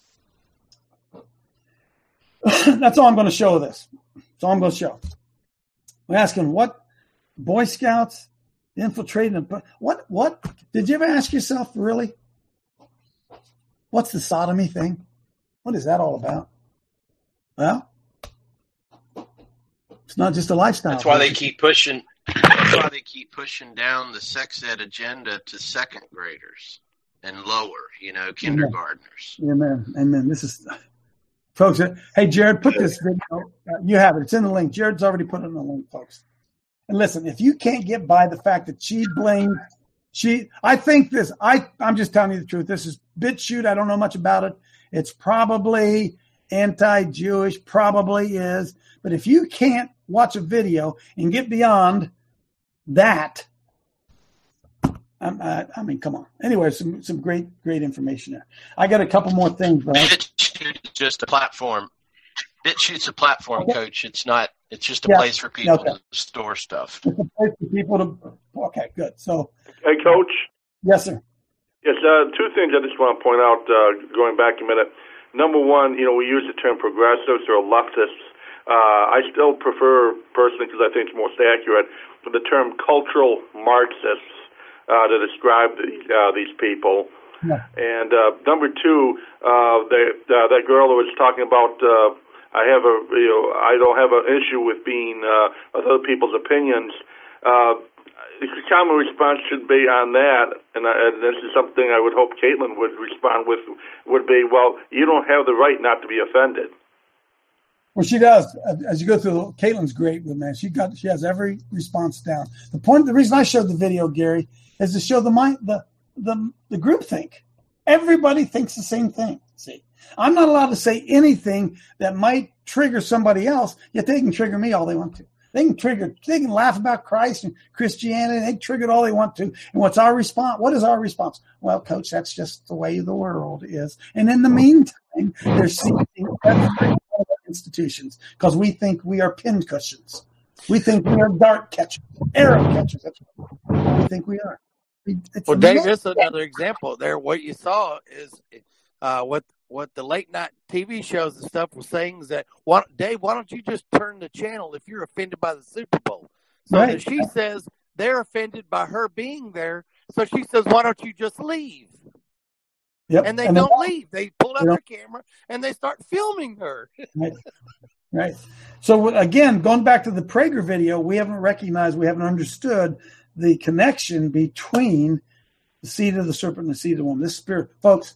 That's all I'm going to show this. That's all I'm going to show. We're asking what Boy Scouts infiltrated. What, what, did you ever ask yourself, really? What's the sodomy thing? What is that all about? Well, it's not just a lifestyle. That's why they keep pushing. That's why they keep pushing down the sex ed agenda to second graders and lower. You know, kindergartners. Amen. Amen. This is, folks. Hey, Jared, put this video. Uh, you have it. It's in the link. Jared's already put it in the link, folks. And listen, if you can't get by the fact that she blamed, she, I think this. I, I'm just telling you the truth. This is BitChute. I don't know much about it. It's probably anti-Jewish. Probably is. But if you can't watch a video and get beyond that, I, I mean, come on. Anyway, some some great great information there. I got a couple more things, bro. It's just a platform. BitChute's a platform, Okay. Coach. It's not. It's just a Yeah. place for people Okay. to store stuff. It's a place for people to. Okay, good. So, Hey, Coach. yes, sir. Yes, uh, two things I just want to point out, uh, going back a minute. Number one, you know, we use the term progressives or leftists. Uh, I still prefer, personally, because I think it's most accurate, the term cultural Marxists uh, to describe the, uh, these people. Yeah. And uh, number two, uh, the, uh, that girl who was talking about, uh, I have a, you know, I don't have an issue with being uh, with other people's opinions. Uh, the common response should be on that, and, I, and this is something I would hope Caitlin would respond with, would be, well, you don't have the right not to be offended. Well, she does. As you go through, Caitlin's great with man. She got, she has every response down. The point, the reason I showed the video, Gary, is to show the mind, the the the group think. Everybody thinks the same thing. See, I'm not allowed to say anything that might trigger somebody else. Yet they can trigger me all they want to. They can trigger. They can laugh about Christ and Christianity. They can trigger it all they want to. And what's our response? What is our response? Well, Coach, that's just the way the world is. And in the meantime, they're seeking every institutions because we think we are pin cushions. We think we are dart catchers, arrow catchers. That's what we think we are. It's Well, Dave, this is another example there. What you saw is uh, what what the late night T V shows and stuff were saying is that, why, Dave, why don't you just turn the channel if you're offended by the Super Bowl? So Right. that she says they're offended by her being there. So she says, why don't you just leave? Yep. And they And don't then- leave. They pull out They their don't- camera and they start filming her. Right. Right. So again, going back to the Prager video, we haven't recognized, we haven't understood the connection between the seed of the serpent and the seed of the woman. This spirit, folks,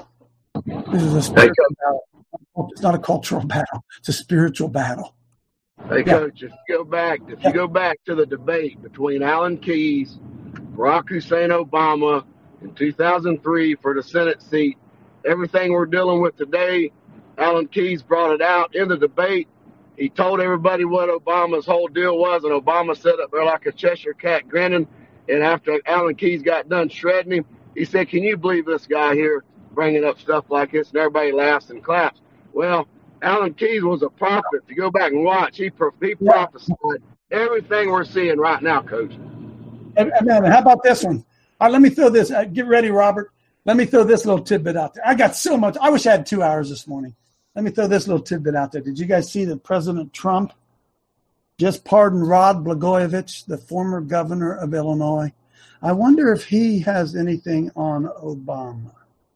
this is a spiritual battle. It's not a cultural battle. It's a spiritual battle. Hey, Yeah. Coach, if you go back, if you go back to the debate between Alan Keyes, Barack Hussein Obama in two thousand three for the Senate seat, everything we're dealing with today, Alan Keyes brought it out in the debate. He told everybody what Obama's whole deal was, and Obama sat up there like a Cheshire cat grinning. And after Alan Keyes got done shredding him, he said, can you believe this guy here bringing up stuff like this? And everybody laughs and claps. Well, Alan Keyes was a prophet. If you go back and watch, he, pro- he prophesied everything we're seeing right now, Coach. And, and man, how about this one? All right, let me throw this. Uh, get ready, Robert. Let me throw this little tidbit out there. I got so much. I wish I had two hours this morning. Let me throw this little tidbit out there. Did you guys see that President Trump just pardoned Rod Blagojevich, the former governor of Illinois? I wonder if he has anything on Obama.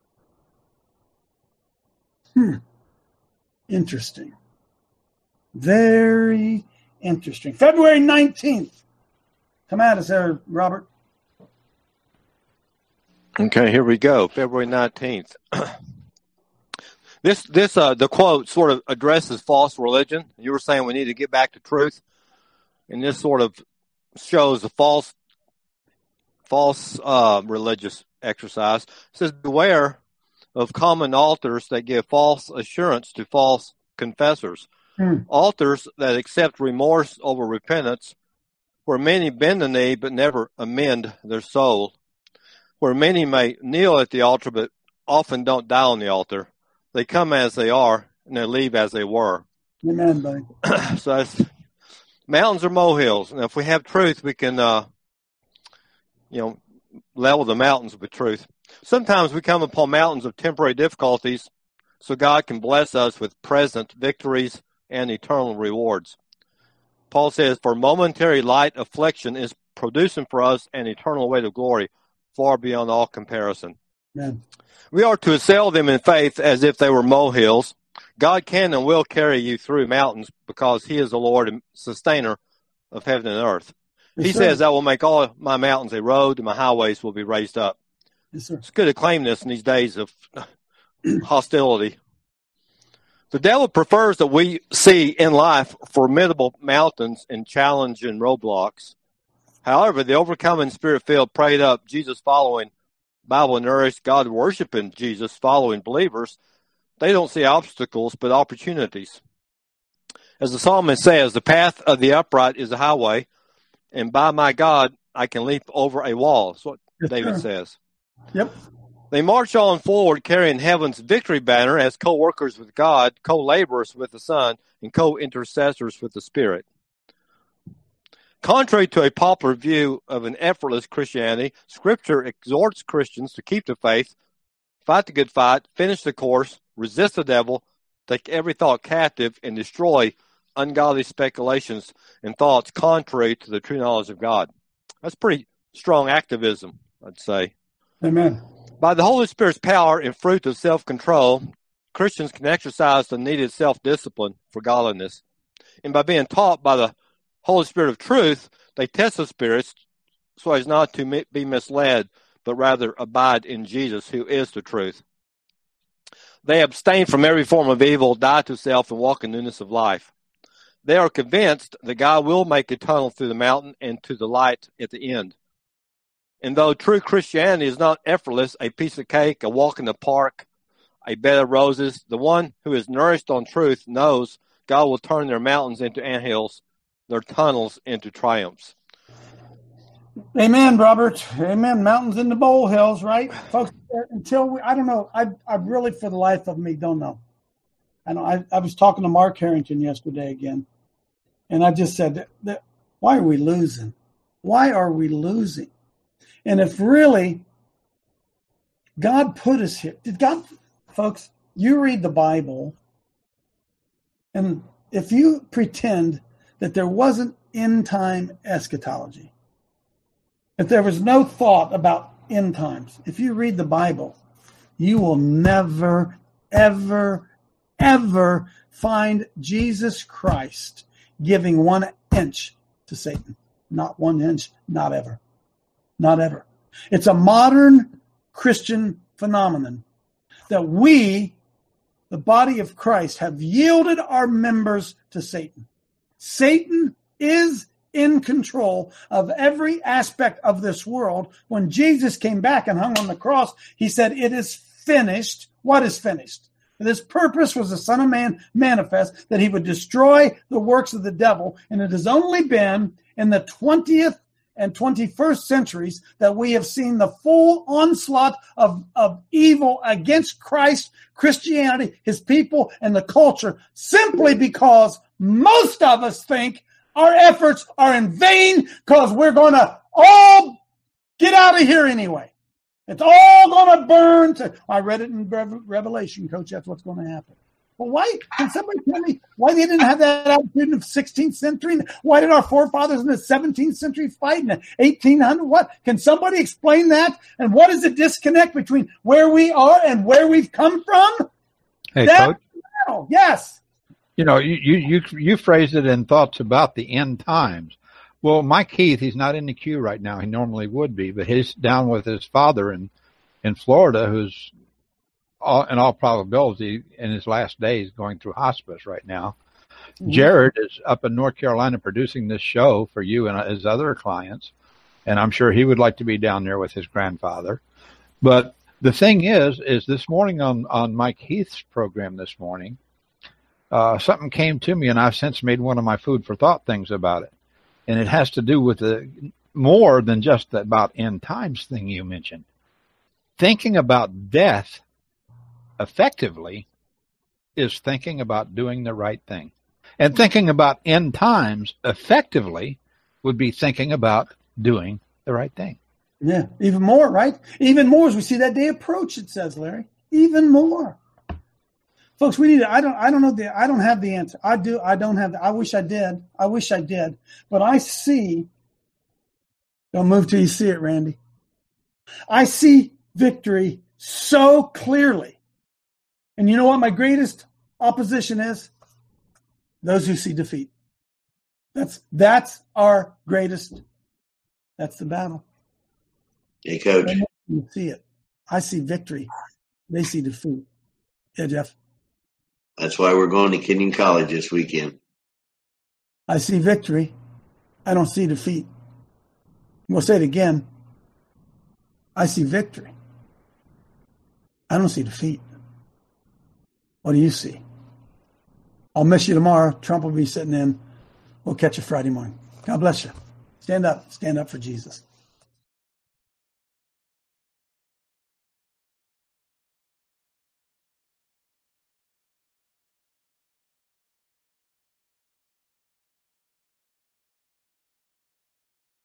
Hmm. Interesting. Very interesting. February nineteenth. Come at us there, Robert. Okay, here we go. February nineteenth. This, this, uh, the quote sort of addresses false religion. You were saying we need to get back to truth. And this sort of shows the false, false, uh, religious exercise. It says, beware of common altars that give false assurance to false confessors. Hmm. Altars that accept remorse over repentance, where many bend the knee but never amend their soul. Where many may kneel at the altar but often don't die on the altar. They come as they are, and they leave as they were. Amen, buddy. So that's, mountains are molehills, and if we have truth, we can, uh, you know, level the mountains with truth. Sometimes we come upon mountains of temporary difficulties, so God can bless us with present victories and eternal rewards. Paul says, for momentary light affliction is producing for us an eternal weight of glory, far beyond all comparison. Amen. We are to assail them in faith as if they were molehills. God can and will carry you through mountains because he is the Lord and sustainer of heaven and earth. Yes, he sir. says, I will make all my mountains a road and my highways will be raised up. Yes, sir. It's good to claim this in these days of hostility. The devil prefers that we see in life formidable mountains and challenge and roadblocks. However, the overcoming spirit-filled, prayed up, Jesus-following, Bible-nourished, God-worshiping Jesus-following believers, they don't see obstacles but opportunities. As the psalmist says, the path of the upright is a highway, and by my God, I can leap over a wall. That's what Yes, David sir. says. Yep. They march on forward carrying heaven's victory banner as co-workers with God, co-laborers with the Son, and co-intercessors with the Spirit. Contrary to a popular view of an effortless Christianity, Scripture exhorts Christians to keep the faith, fight the good fight, finish the course, resist the devil, take every thought captive, and destroy ungodly speculations and thoughts contrary to the true knowledge of God. That's pretty strong activism, I'd say. Amen. By the Holy Spirit's power and fruit of self-control, Christians can exercise the needed self-discipline for godliness. And by being taught by the Holy Spirit of truth, they test the spirits so as not to be misled, but rather abide in Jesus, who is the truth. They abstain from every form of evil, die to self, and walk in newness of life. They are convinced that God will make a tunnel through the mountain and to the light at the end. And though true Christianity is not effortless, a piece of cake, a walk in the park, a bed of roses, the one who is nourished on truth knows God will turn their mountains into anthills, their tunnels into triumphs. Amen, Robert. Amen. Mountains into molehills, right? Folks, until we, I don't know, I I really, for the life of me, don't know. I know. I, I was talking to Mark Harrington yesterday again, and I just said, that, that, why are we losing? Why are we losing? And if really God put us here, did God, folks, you read the Bible, and if you pretend that there wasn't end-time eschatology, if there was no thought about end times, if you read the Bible, you will never, ever, ever find Jesus Christ giving one inch to Satan. Not one inch, not ever. Not ever. It's a modern Christian phenomenon that we, the body of Christ, have yielded our members to Satan. Satan is in control of every aspect of this world. When Jesus came back and hung on the cross, he said, it is finished. What is finished? This purpose was the Son of Man manifest, that he would destroy the works of the devil. And it has only been in the twentieth and twenty-first centuries that we have seen the full onslaught of, of evil against Christ, Christianity, his people, and the culture, simply because most of us think our efforts are in vain because we're going to all get out of here anyway. It's all going to burn. To, I read it in Revelation, Coach. That's what's going to happen. Well, why? Can somebody tell me why they didn't have that attitude in the sixteenth century? Why did our forefathers in the seventeenth century fight in the eighteen hundreds? What? Can somebody explain that? And what is the disconnect between where we are and where we've come from? Hey, that, Coach. Yes. You know, you, you, you, you phrased it in thoughts about the end times. Well, Mike Heath, he's not in the queue right now. He normally would be, but he's down with his father in, in Florida, who's all, in all probability in his last days going through hospice right now. Mm-hmm. Jared is up in North Carolina producing this show for you and his other clients, and I'm sure he would like to be down there with his grandfather. But the thing is, is this morning on, on Mike Heath's program this morning, uh, something came to me, and I've since made one of my food for thought things about it. And it has to do with the more than just the about end times thing you mentioned. Thinking about death effectively is thinking about doing the right thing. And thinking about end times effectively would be thinking about doing the right thing. Yeah, even more, right? Even more as we see that day approach, it says, Larry. Even more. Folks, we need to, I don't, I don't know the, I don't have the answer. I do, I don't have the, I wish I did. I wish I did. But I see, don't move till you see it, Randy. I see victory so clearly. And you know what my greatest opposition is? Those who see defeat. That's, that's our greatest, that's the battle. Hey, Coach. You see it. I see victory. They see defeat. Yeah, Jeff. That's why we're going to Kenyon College this weekend. I see victory. I don't see defeat. I'm going to say it again. I see victory. I don't see defeat. What do you see? I'll miss you tomorrow. Trump will be sitting in. We'll catch you Friday morning. God bless you. Stand up. Stand up for Jesus.